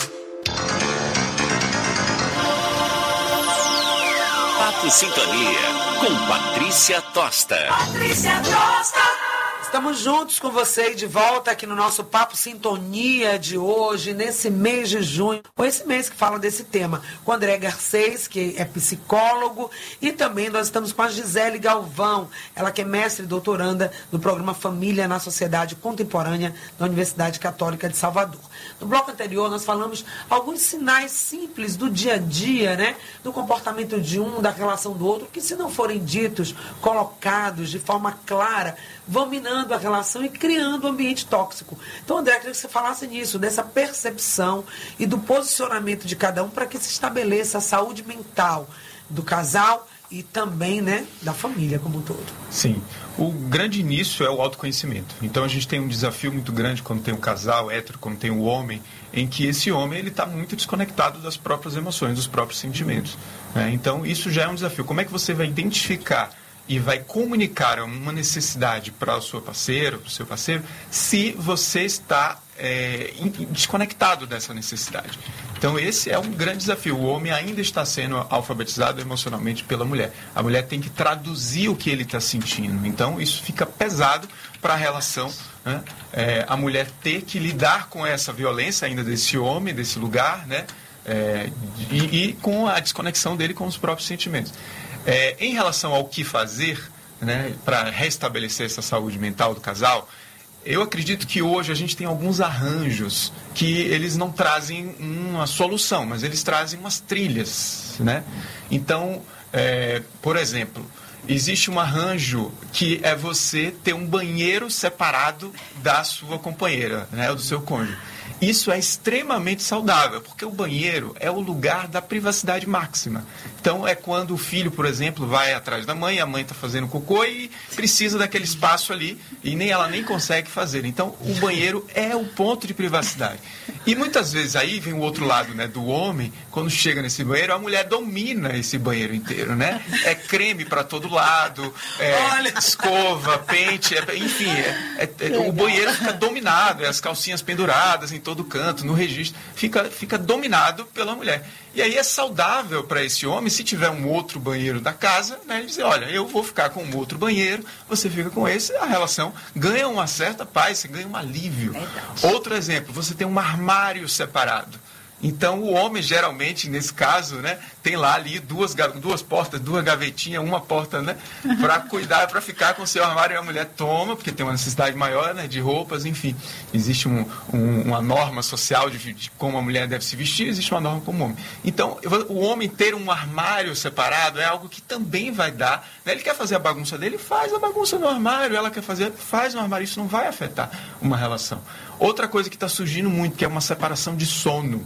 Papo Sintonia, com Patrícia Tosta. Patrícia Tosta. Estamos juntos com vocês de volta aqui no nosso Papo Sintonia de hoje, nesse mês de junho, ou esse mês que fala desse tema, com o André Garcês, que é psicólogo, e também nós estamos com a Gisele Galvão, ela que é mestre e doutoranda no programa Família na Sociedade Contemporânea da Universidade Católica de Salvador. No bloco anterior nós falamos alguns sinais simples do dia a dia, né, do comportamento de um, da relação do outro, que se não forem ditos, colocados de forma clara, vão minando a relação e criando um ambiente tóxico. Então, André, eu queria que você falasse nisso, dessa percepção e do posicionamento de cada um para que se estabeleça a saúde mental do casal e também, né, da família como um todo. Sim. O grande início é o autoconhecimento. Então, a gente tem um desafio muito grande quando tem um casal hétero, quando tem um homem, em que esse homem ele está muito desconectado das próprias emoções, dos próprios sentimentos. Né? Então, isso já é um desafio. Como é que você vai identificar e vai comunicar uma necessidade para o seu parceiro, para o seu parceiro, se você está é, desconectado dessa necessidade? Então, esse é um grande desafio. O homem ainda está sendo alfabetizado emocionalmente pela mulher. A mulher tem que traduzir o que ele está sentindo. Então, isso fica pesado para a relação, né? É, a mulher ter que lidar com essa violência ainda desse homem, desse lugar, né? É, e, e com a desconexão dele com os próprios sentimentos. É, em relação ao que fazer, né, para restabelecer essa saúde mental do casal, eu acredito que hoje a gente tem alguns arranjos que eles não trazem uma solução, mas eles trazem umas trilhas, né? Então, é, por exemplo, existe um arranjo que é você ter um banheiro separado da sua companheira, né, ou do seu cônjuge. Isso é extremamente saudável, porque o banheiro é o lugar da privacidade máxima. Então, é quando o filho, por exemplo, vai atrás da mãe, a mãe está fazendo cocô e precisa daquele espaço ali, e nem ela nem consegue fazer. Então, o banheiro é o ponto de privacidade. E muitas vezes aí vem o outro lado, né, do homem, quando chega nesse banheiro, a mulher domina esse banheiro inteiro, né? É creme para todo lado, é escova, pente, é, enfim, é, é, o banheiro fica dominado, é as calcinhas penduradas em todo canto, no registro, fica, fica dominado pela mulher. E aí é saudável para esse homem, se tiver um outro banheiro da casa, né, ele dizer, olha, eu vou ficar com um outro banheiro, você fica com esse, a relação ganha uma certa paz, você ganha um alívio. Verdade. Outro exemplo, você tem um armário separado. Então, o homem, geralmente, nesse caso, né, tem lá ali duas, duas portas, duas gavetinhas, uma porta, né, para cuidar, para ficar com o seu armário, e a mulher toma, porque tem uma necessidade maior, né, de roupas, enfim. Existe um, um, uma norma social de, de como a mulher deve se vestir, existe uma norma como o homem. Então, o homem ter um armário separado é algo que também vai dar, né, ele quer fazer a bagunça dele, faz a bagunça no armário, ela quer fazer, faz no armário, isso não vai afetar uma relação. Outra coisa que está surgindo muito, que é uma separação de sono.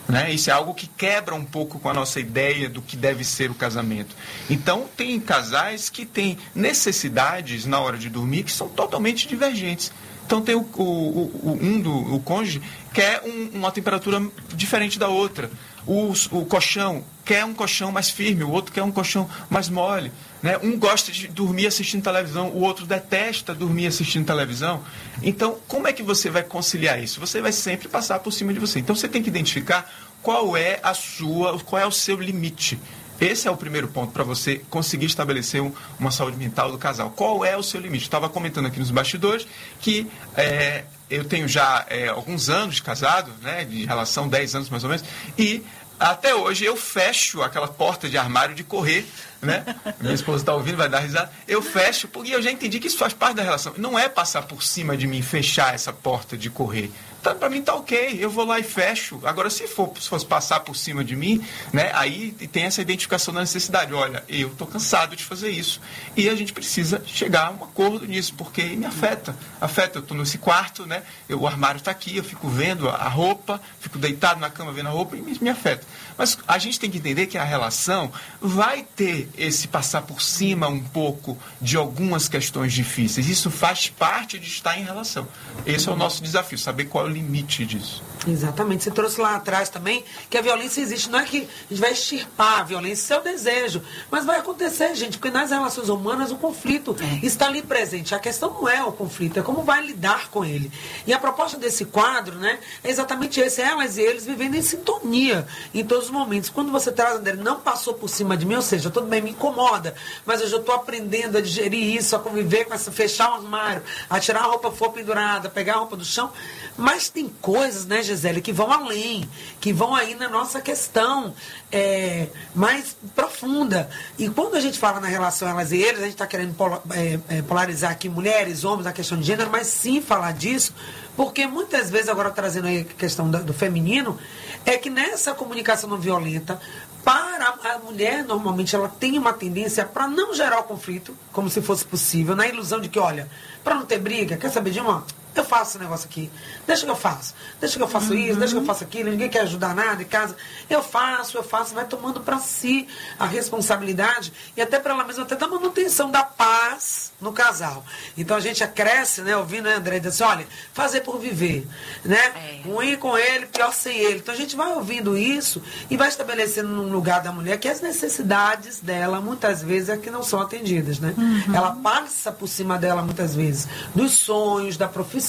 Né? Isso é algo que quebra um pouco com a nossa ideia do que deve ser o casamento. Então, tem casais que têm necessidades na hora de dormir que são totalmente divergentes. Então, tem o, o, o, um do o cônjuge quer um, uma temperatura diferente da outra. O, o colchão quer um colchão mais firme, o outro quer um colchão mais mole. Né? Um gosta de dormir assistindo televisão, o outro detesta dormir assistindo televisão. Então, como é que você vai conciliar isso? Você vai sempre passar por cima de você. Então, você tem que identificar qual é a sua, qual é o seu limite. Esse é o primeiro ponto para você conseguir estabelecer um, uma saúde mental do casal. Qual é o seu limite? Estava comentando aqui nos bastidores que é, eu tenho já é, alguns anos de casado, né, de relação, dez anos mais ou menos, e até hoje eu fecho aquela porta de armário de correr, né? Minha esposa está ouvindo, vai dar risada. Eu fecho, porque eu já entendi que isso faz parte da relação. Não é passar por cima de mim, fechar essa porta de correr. Tá, para mim tá ok, eu vou lá e fecho. Agora, se for se fosse passar por cima de mim, né, aí tem essa identificação da necessidade. Olha, eu tô cansado de fazer isso. E a gente precisa chegar a um acordo nisso, porque me afeta. Afeta, eu tô nesse quarto, né, eu, o armário está aqui, eu fico vendo a roupa, fico deitado na cama vendo a roupa e me, me afeta. Mas a gente tem que entender que a relação vai ter esse passar por cima um pouco de algumas questões difíceis. Isso faz parte de estar em relação. Esse é o nosso desafio, saber qual é o limite disso. Exatamente. Você trouxe lá atrás também que a violência existe. Não é que a gente vai extirpar a violência, isso é o desejo. Mas vai acontecer, gente, porque nas relações humanas o conflito é. está ali presente. A questão não é o conflito, é como vai lidar com ele. E a proposta desse quadro, né, é exatamente esse. Elas e eles vivendo em sintonia em todos os momentos. Quando você traz, André, não passou por cima de mim, ou seja, tudo bem, me incomoda, mas eu já estou aprendendo a digerir isso, a conviver com essa, fechar o armário, a tirar a roupa for pendurada, pegar a roupa do chão. Mas tem coisas, né, Gisele, que vão além, que vão aí na nossa questão é, mais profunda. E quando a gente fala na relação elas e eles, a gente está querendo polarizar aqui mulheres, homens, a questão de gênero, mas sim falar disso, porque muitas vezes, agora trazendo aí a questão do, do feminino, é que nessa comunicação não violenta, para a mulher, normalmente, ela tem uma tendência para não gerar o conflito, como se fosse possível, na ilusão de que, olha, para não ter briga, quer saber de uma... Eu faço esse negócio aqui. Deixa que eu faço. Deixa que eu faço uhum. isso, deixa que eu faço aquilo. Ninguém quer ajudar nada em casa. Eu faço, eu faço. Vai tomando para si a responsabilidade e até para ela mesma, até da manutenção da paz no casal. Então a gente cresce, né, ouvindo, né, André, diz assim, olha, fazer por viver, né? É. Ruim com ele, pior sem ele. Então a gente vai ouvindo isso e vai estabelecendo no lugar da mulher que as necessidades dela, muitas vezes, é que não são atendidas, né? Uhum. Ela passa por cima dela, muitas vezes, dos sonhos, da profissão,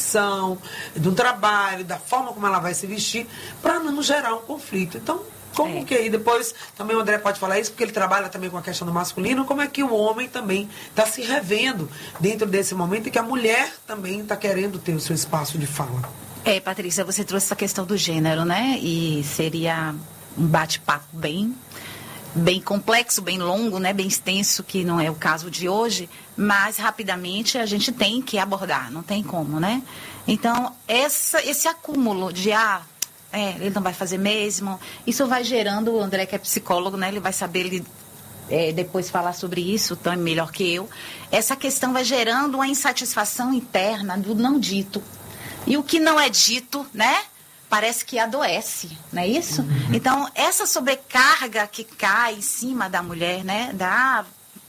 do trabalho, da forma como ela vai se vestir, para não gerar um conflito. Então, como é. que aí depois, também o André pode falar isso, porque ele trabalha também com a questão do masculino, como é que o homem também está se revendo dentro desse momento e que a mulher também está querendo ter o seu espaço de fala. É, Patrícia, você trouxe essa questão do gênero, né? E seria um bate-papo bem... bem complexo, bem longo, né, bem extenso, que não é o caso de hoje, mas rapidamente a gente tem que abordar, não tem como, né? Então, essa, esse acúmulo de, ah, é, ele não vai fazer mesmo, isso vai gerando, o André que é psicólogo, né, ele vai saber ele, é, depois falar sobre isso, então é melhor que eu, essa questão vai gerando uma insatisfação interna do não dito. E o que não é dito, né? Parece que adoece, não é isso? Uhum. Então, essa sobrecarga que cai em cima da mulher, né? Da,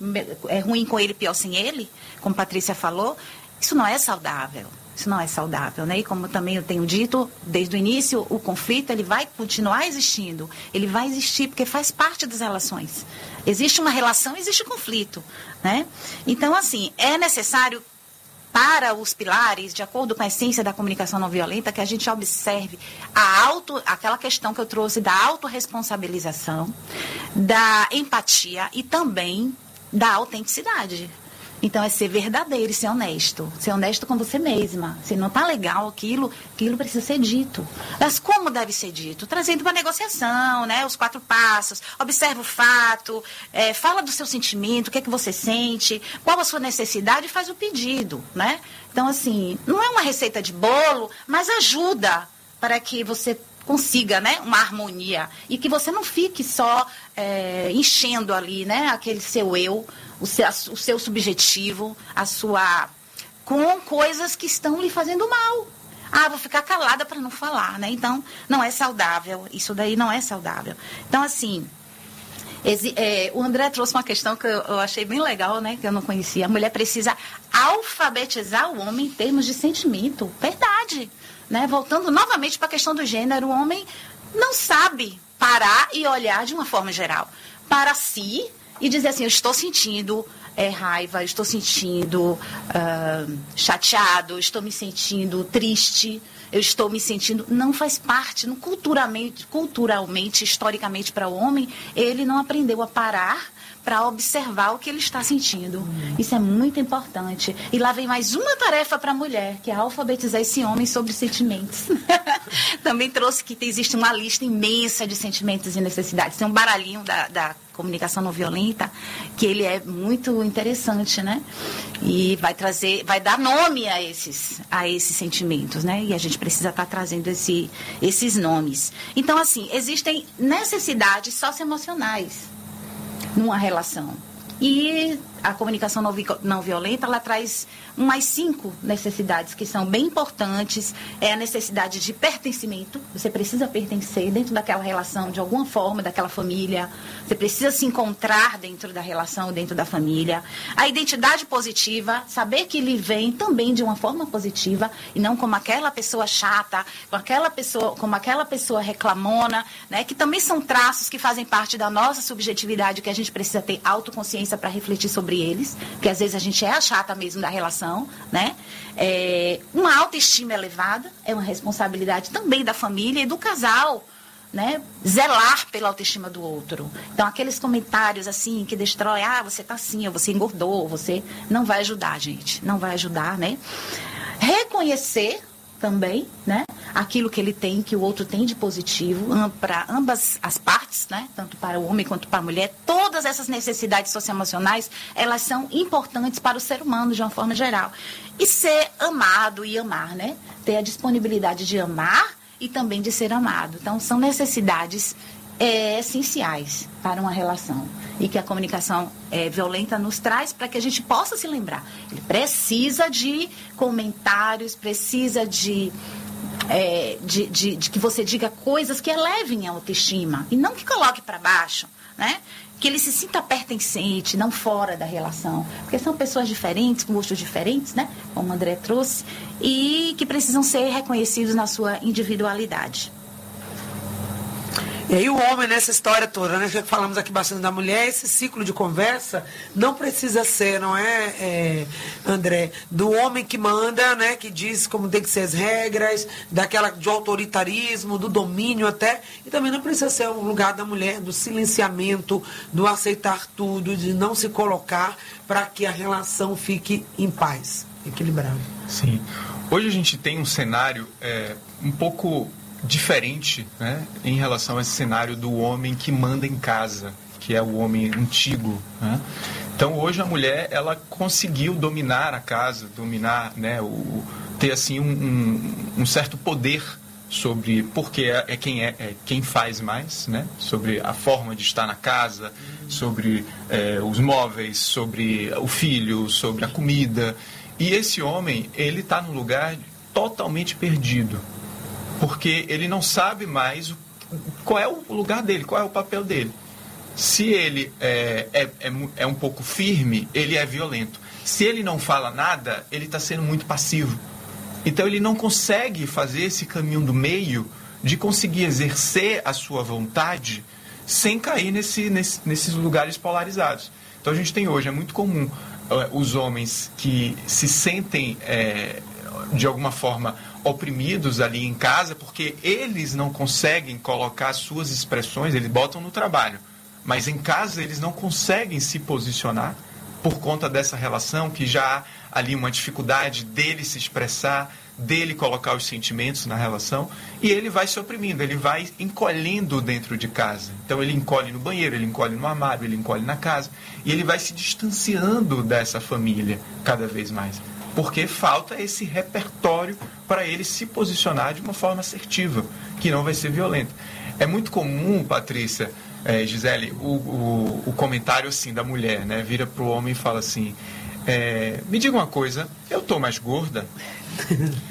é ruim com ele, pior sem ele, como Patrícia falou, isso não é saudável. Isso não é saudável, né? E como também eu tenho dito, desde o início, o conflito, ele vai continuar existindo. Ele vai existir porque faz parte das relações. Existe uma relação, existe conflito, né? Então, assim, é necessário... para os pilares, de acordo com a essência da comunicação não violenta, que a gente observe a auto, aquela questão que eu trouxe da autorresponsabilização, da empatia e também da autenticidade. Então, é ser verdadeiro e ser honesto. Ser honesto com você mesma. Se não está legal aquilo, aquilo precisa ser dito. Mas como deve ser dito? Trazendo para a negociação, né? Os quatro passos. Observa o fato, é, fala do seu sentimento, o que é que você sente, qual a sua necessidade e faz o pedido, né? Então, assim, não é uma receita de bolo, mas ajuda para que você consiga, né, uma harmonia. E que você não fique só é, enchendo ali, né, aquele seu eu, o seu, o seu subjetivo, a sua... com coisas que estão lhe fazendo mal. Ah, vou ficar calada para não falar, né? Então, não é saudável. Isso daí não é saudável. Então, assim, exi- é, o André trouxe uma questão que eu, eu achei bem legal, né? Que eu não conhecia. A mulher precisa alfabetizar o homem em termos de sentimento. Verdade. Né? Voltando novamente para a questão do gênero, o homem não sabe parar e olhar de uma forma geral para si e dizer assim, eu estou sentindo é, raiva, estou sentindo uh, chateado, estou me sentindo triste, eu estou me sentindo... Não faz parte, não, culturalmente, culturalmente, historicamente para o homem, ele não aprendeu a parar para observar o que ele está sentindo. Hum. Isso é muito importante. E lá vem mais uma tarefa para a mulher, que é alfabetizar esse homem sobre sentimentos. Também trouxe que existe uma lista imensa de sentimentos e necessidades. Tem um baralhinho da, da comunicação não violenta, que ele é muito interessante, né? E vai trazer, vai dar nome a esses, a esses sentimentos, né? E a gente precisa estar trazendo esse, esses nomes. Então, assim, existem necessidades socioemocionais numa relação. E a comunicação não, vi- não violenta, ela traz umas cinco necessidades que são bem importantes. É a necessidade de pertencimento. Você precisa pertencer dentro daquela relação, de alguma forma, daquela família. Você precisa se encontrar dentro da relação, dentro da família. A identidade positiva, saber que ele vem também de uma forma positiva e não como aquela pessoa chata, como aquela pessoa, como aquela pessoa reclamona, né? Que também são traços que fazem parte da nossa subjetividade, que a gente precisa ter autoconsciência para refletir sobre eles, porque às vezes a gente é a chata mesmo da relação, né? É, uma autoestima elevada é uma responsabilidade também da família e do casal, né? Zelar pela autoestima do outro. Então, aqueles comentários assim que destrói, ah, você tá assim, ou você engordou, você não vai ajudar, gente, não vai ajudar, né? Reconhecer também, né? Aquilo que ele tem, que o outro tem de positivo, para ambas as partes, né? Tanto para o homem quanto para a mulher. Todas essas necessidades socioemocionais, elas são importantes para o ser humano de uma forma geral. E ser amado e amar, né? Ter a disponibilidade de amar e também de ser amado. Então, são necessidades é, essenciais para uma relação. E que a comunicação é, violenta nos traz para que a gente possa se lembrar. Ele precisa de comentários, precisa de... É, de, de, de que você diga coisas que elevem a autoestima e não que coloque para baixo, né? Que ele se sinta pertencente, não fora da relação, porque são pessoas diferentes, com gostos diferentes, né? Como o André trouxe, e que precisam ser reconhecidos na sua individualidade. E aí o homem nessa história toda, né? Já que falamos aqui bastante da mulher, esse ciclo de conversa não precisa ser, não é, é, André, do homem que manda, né? Que diz como tem que ser as regras, daquela de autoritarismo, do domínio até, e também não precisa ser um lugar da mulher, do silenciamento, do aceitar tudo, de não se colocar para que a relação fique em paz, equilibrada. Sim. Hoje a gente tem um cenário é, um pouco diferente, né, em relação a esse cenário do homem que manda em casa, que é o homem antigo, né? Então hoje a mulher, ela conseguiu dominar a casa, dominar, né, o, ter assim um, um, um certo poder sobre, porque é, é, quem é, é quem faz mais, né, sobre a forma de estar na casa, sobre é, os móveis, sobre o filho, sobre a comida. E esse homem, ele está num lugar totalmente perdido, porque ele não sabe mais o, qual é o lugar dele, qual é o papel dele. Se ele é, é, é, é um pouco firme, ele é violento. Se ele não fala nada, ele está sendo muito passivo. Então ele não consegue fazer esse caminho do meio de conseguir exercer a sua vontade sem cair nesse, nesse, nesses lugares polarizados. Então a gente tem hoje, é muito comum uh, os homens que se sentem é, de alguma forma oprimidos ali em casa, porque eles não conseguem colocar suas expressões, eles botam no trabalho, mas em casa eles não conseguem se posicionar por conta dessa relação, que já há ali uma dificuldade dele se expressar, dele colocar os sentimentos na relação, e ele vai se oprimindo, ele vai encolhendo dentro de casa. Então ele encolhe no banheiro, ele encolhe no armário, ele encolhe na casa, e ele vai se distanciando dessa família cada vez mais, porque falta esse repertório para ele se posicionar de uma forma assertiva, que não vai ser violenta. É muito comum, Patrícia, é, Gisele, o, o, o comentário assim da mulher, né? Vira para o homem e fala assim, é, me diga uma coisa, eu estou mais gorda?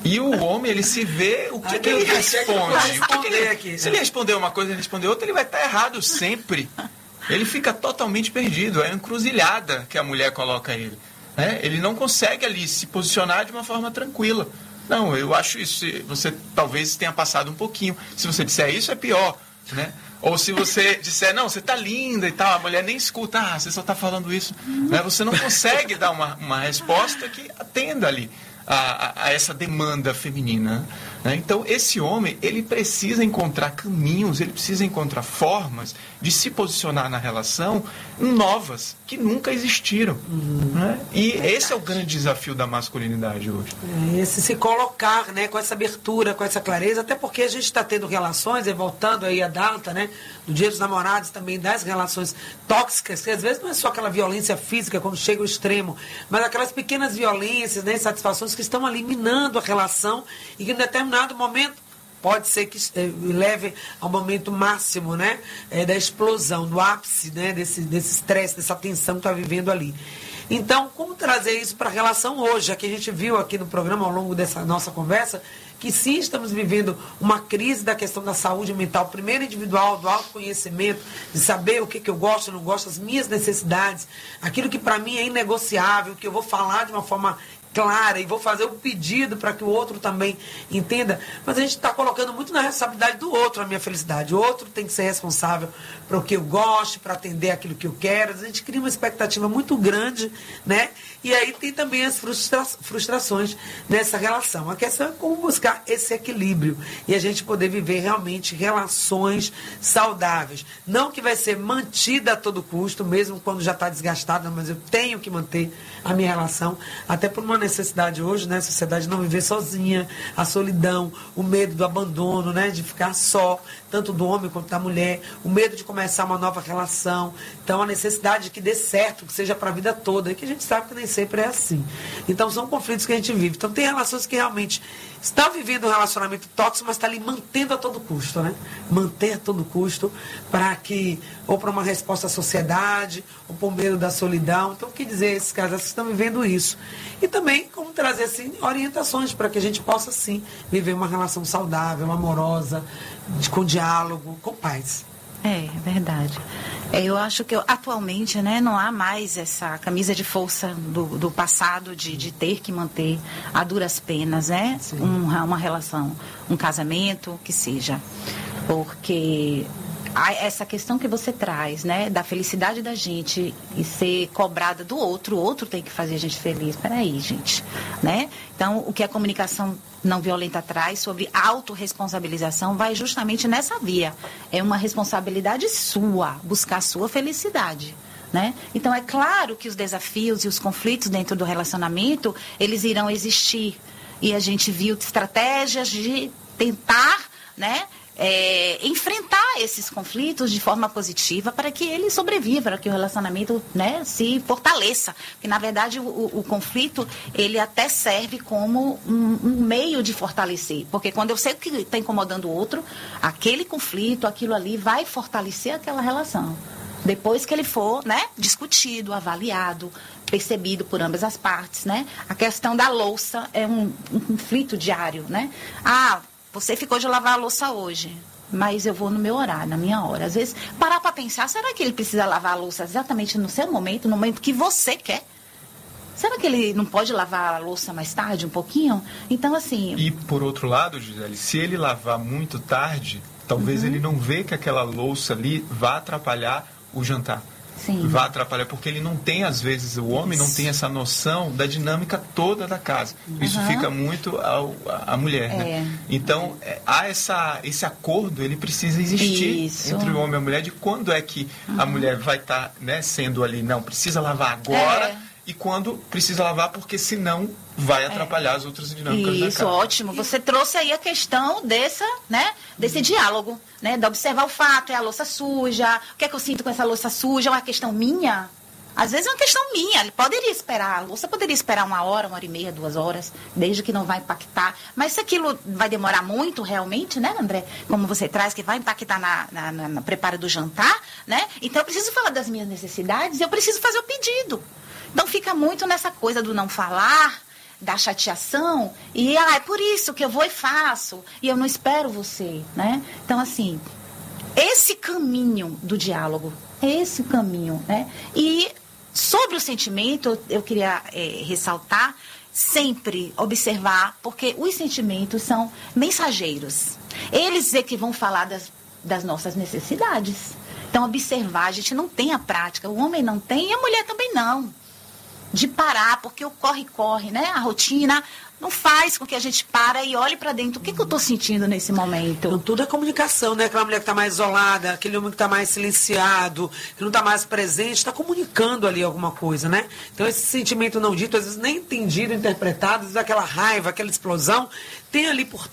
E o homem, ele se vê, o que, que ele responde? O que que ele, se ele responder uma coisa e responder outra, ele vai estar errado sempre. Ele fica totalmente perdido. É a encruzilhada que a mulher coloca ele. Né? Ele não consegue ali se posicionar de uma forma tranquila. Não, eu acho isso. Você talvez tenha passado um pouquinho. Se você disser isso, é pior. Né? Ou se você disser, não, você está linda e tal, a mulher nem escuta, ah, você só está falando isso. Né? Você não consegue dar uma, uma resposta que atenda ali a, a, a essa demanda feminina. Né? Então, esse homem, ele precisa encontrar caminhos, ele precisa encontrar formas de se posicionar na relação novas, que nunca existiram. Uhum. Né? E é esse é o grande desafio da masculinidade hoje. É esse se colocar, né, com essa abertura, com essa clareza, até porque a gente está tendo relações, e voltando aí a data, né, do Dia dos Namorados, também das relações tóxicas, que às vezes não é só aquela violência física, quando chega ao extremo, mas aquelas pequenas violências, né, insatisfações que estão ali minando a relação e que em determinado momento pode ser que eh, leve ao momento máximo, né, eh, da explosão, do ápice, né, desse desse estresse, dessa tensão que está vivendo ali. Então, como trazer isso para a relação hoje? Aqui a gente viu aqui no programa, ao longo dessa nossa conversa, que sim, estamos vivendo uma crise da questão da saúde mental, primeiro individual, do autoconhecimento, de saber o que, que eu gosto, não gosto, as minhas necessidades, aquilo que para mim é inegociável, que eu vou falar de uma forma clara e vou fazer o pedido para que o outro também entenda, mas a gente está colocando muito na responsabilidade do outro a minha felicidade. O outro tem que ser responsável para o que eu gosto, para atender aquilo que eu quero. A gente cria uma expectativa muito grande, né? E aí tem também as frustra frustrações nessa relação. A questão é como buscar esse equilíbrio e a gente poder viver realmente relações saudáveis. Não que vai ser mantida a todo custo, mesmo quando já está desgastada, mas eu tenho que manter a minha relação, até por uma necessidade hoje, né, a sociedade não viver sozinha, a solidão, o medo do abandono, né, de ficar só, tanto do homem quanto da mulher, o medo de começar uma nova relação, então a necessidade de que dê certo, que seja para a vida toda, e que a gente sabe que nem sempre é assim. Então são conflitos que a gente vive. Então tem relações que realmente estão vivendo um relacionamento tóxico, mas está ali mantendo a todo custo, né? Manter a todo custo para que, ou para uma resposta à sociedade, ou para o medo da solidão. Então o que dizer esses casais que estão vivendo isso? E também como trazer assim, orientações para que a gente possa sim viver uma relação saudável, amorosa, de, com diálogo, com paz. É, é verdade. É, eu acho que eu, atualmente, né, não há mais essa camisa de força do, do passado de, de ter que manter a duras penas, né? Um, uma relação, um casamento, que seja. Porque essa questão que você traz, né, da felicidade da gente e ser cobrada do outro, o outro tem que fazer a gente feliz. Peraí, gente, né? Então, o que a comunicação não violenta traz sobre autorresponsabilização vai justamente nessa via. É uma responsabilidade sua, buscar a sua felicidade, né? Então, é claro que os desafios e os conflitos dentro do relacionamento, eles irão existir. E a gente viu estratégias de tentar, né, É, enfrentar esses conflitos de forma positiva para que ele sobreviva, para que o relacionamento, né, se fortaleça. Porque, na verdade, o, o conflito, ele até serve como um, um meio de fortalecer. Porque quando eu sei que está incomodando o outro, aquele conflito, aquilo ali vai fortalecer aquela relação. Depois que ele for, né, discutido, avaliado, percebido por ambas as partes, né? A questão da louça é um, um conflito diário, né? Ah, você ficou de lavar a louça hoje, mas eu vou no meu horário, na minha hora. Às vezes, parar para pensar, será que ele precisa lavar a louça exatamente no seu momento, no momento que você quer? Será que ele não pode lavar a louça mais tarde, um pouquinho? Então, assim... E, por outro lado, Gisele, se ele lavar muito tarde, talvez uhum. ele não vê que aquela louça ali vá atrapalhar o jantar. Sim. Vai atrapalhar, porque ele não tem, às vezes, o homem Isso. não tem essa noção da dinâmica toda da casa. Uhum. Isso fica muito ao, à mulher, é. né? Então, é, há essa, esse acordo, ele precisa existir Isso. entre o homem e a mulher, de quando é que uhum. a mulher vai estar, tá, né, sendo ali, não, precisa lavar agora... É. E quando precisa lavar, porque senão vai atrapalhar é. as outras dinâmicas da casa. Isso, ótimo. Você trouxe aí a questão dessa, né, desse uhum. diálogo, né, de observar o fato, é a louça suja, o que é que eu sinto com essa louça suja, é uma questão minha? Às vezes é uma questão minha, ele poderia esperar, a louça poderia esperar uma hora, uma hora e meia, duas horas, desde que não vai impactar. Mas se aquilo vai demorar muito realmente, né, André? Como você traz, que vai impactar na, na, na, na preparo do jantar, né? Então eu preciso falar das minhas necessidades e eu preciso fazer o pedido. Então fica muito nessa coisa do não falar, da chateação e, ah, é por isso que eu vou e faço, e eu não espero você, né? Então, assim, esse caminho do diálogo, esse caminho, né? E sobre o sentimento, eu queria é, ressaltar, sempre observar, porque os sentimentos são mensageiros. Eles é que vão falar das, das nossas necessidades. Então, observar, a gente não tem a prática, o homem não tem e a mulher também não. De parar, porque o corre-corre, né? A rotina não faz com que a gente para e olhe para dentro. O que, que eu estou sentindo nesse momento? Então, tudo é comunicação, né? Aquela mulher que está mais isolada, aquele homem que está mais silenciado, que não está mais presente, está comunicando ali alguma coisa, né? Então, esse sentimento não dito, às vezes nem entendido, interpretado, às vezes aquela raiva, aquela explosão, tem ali por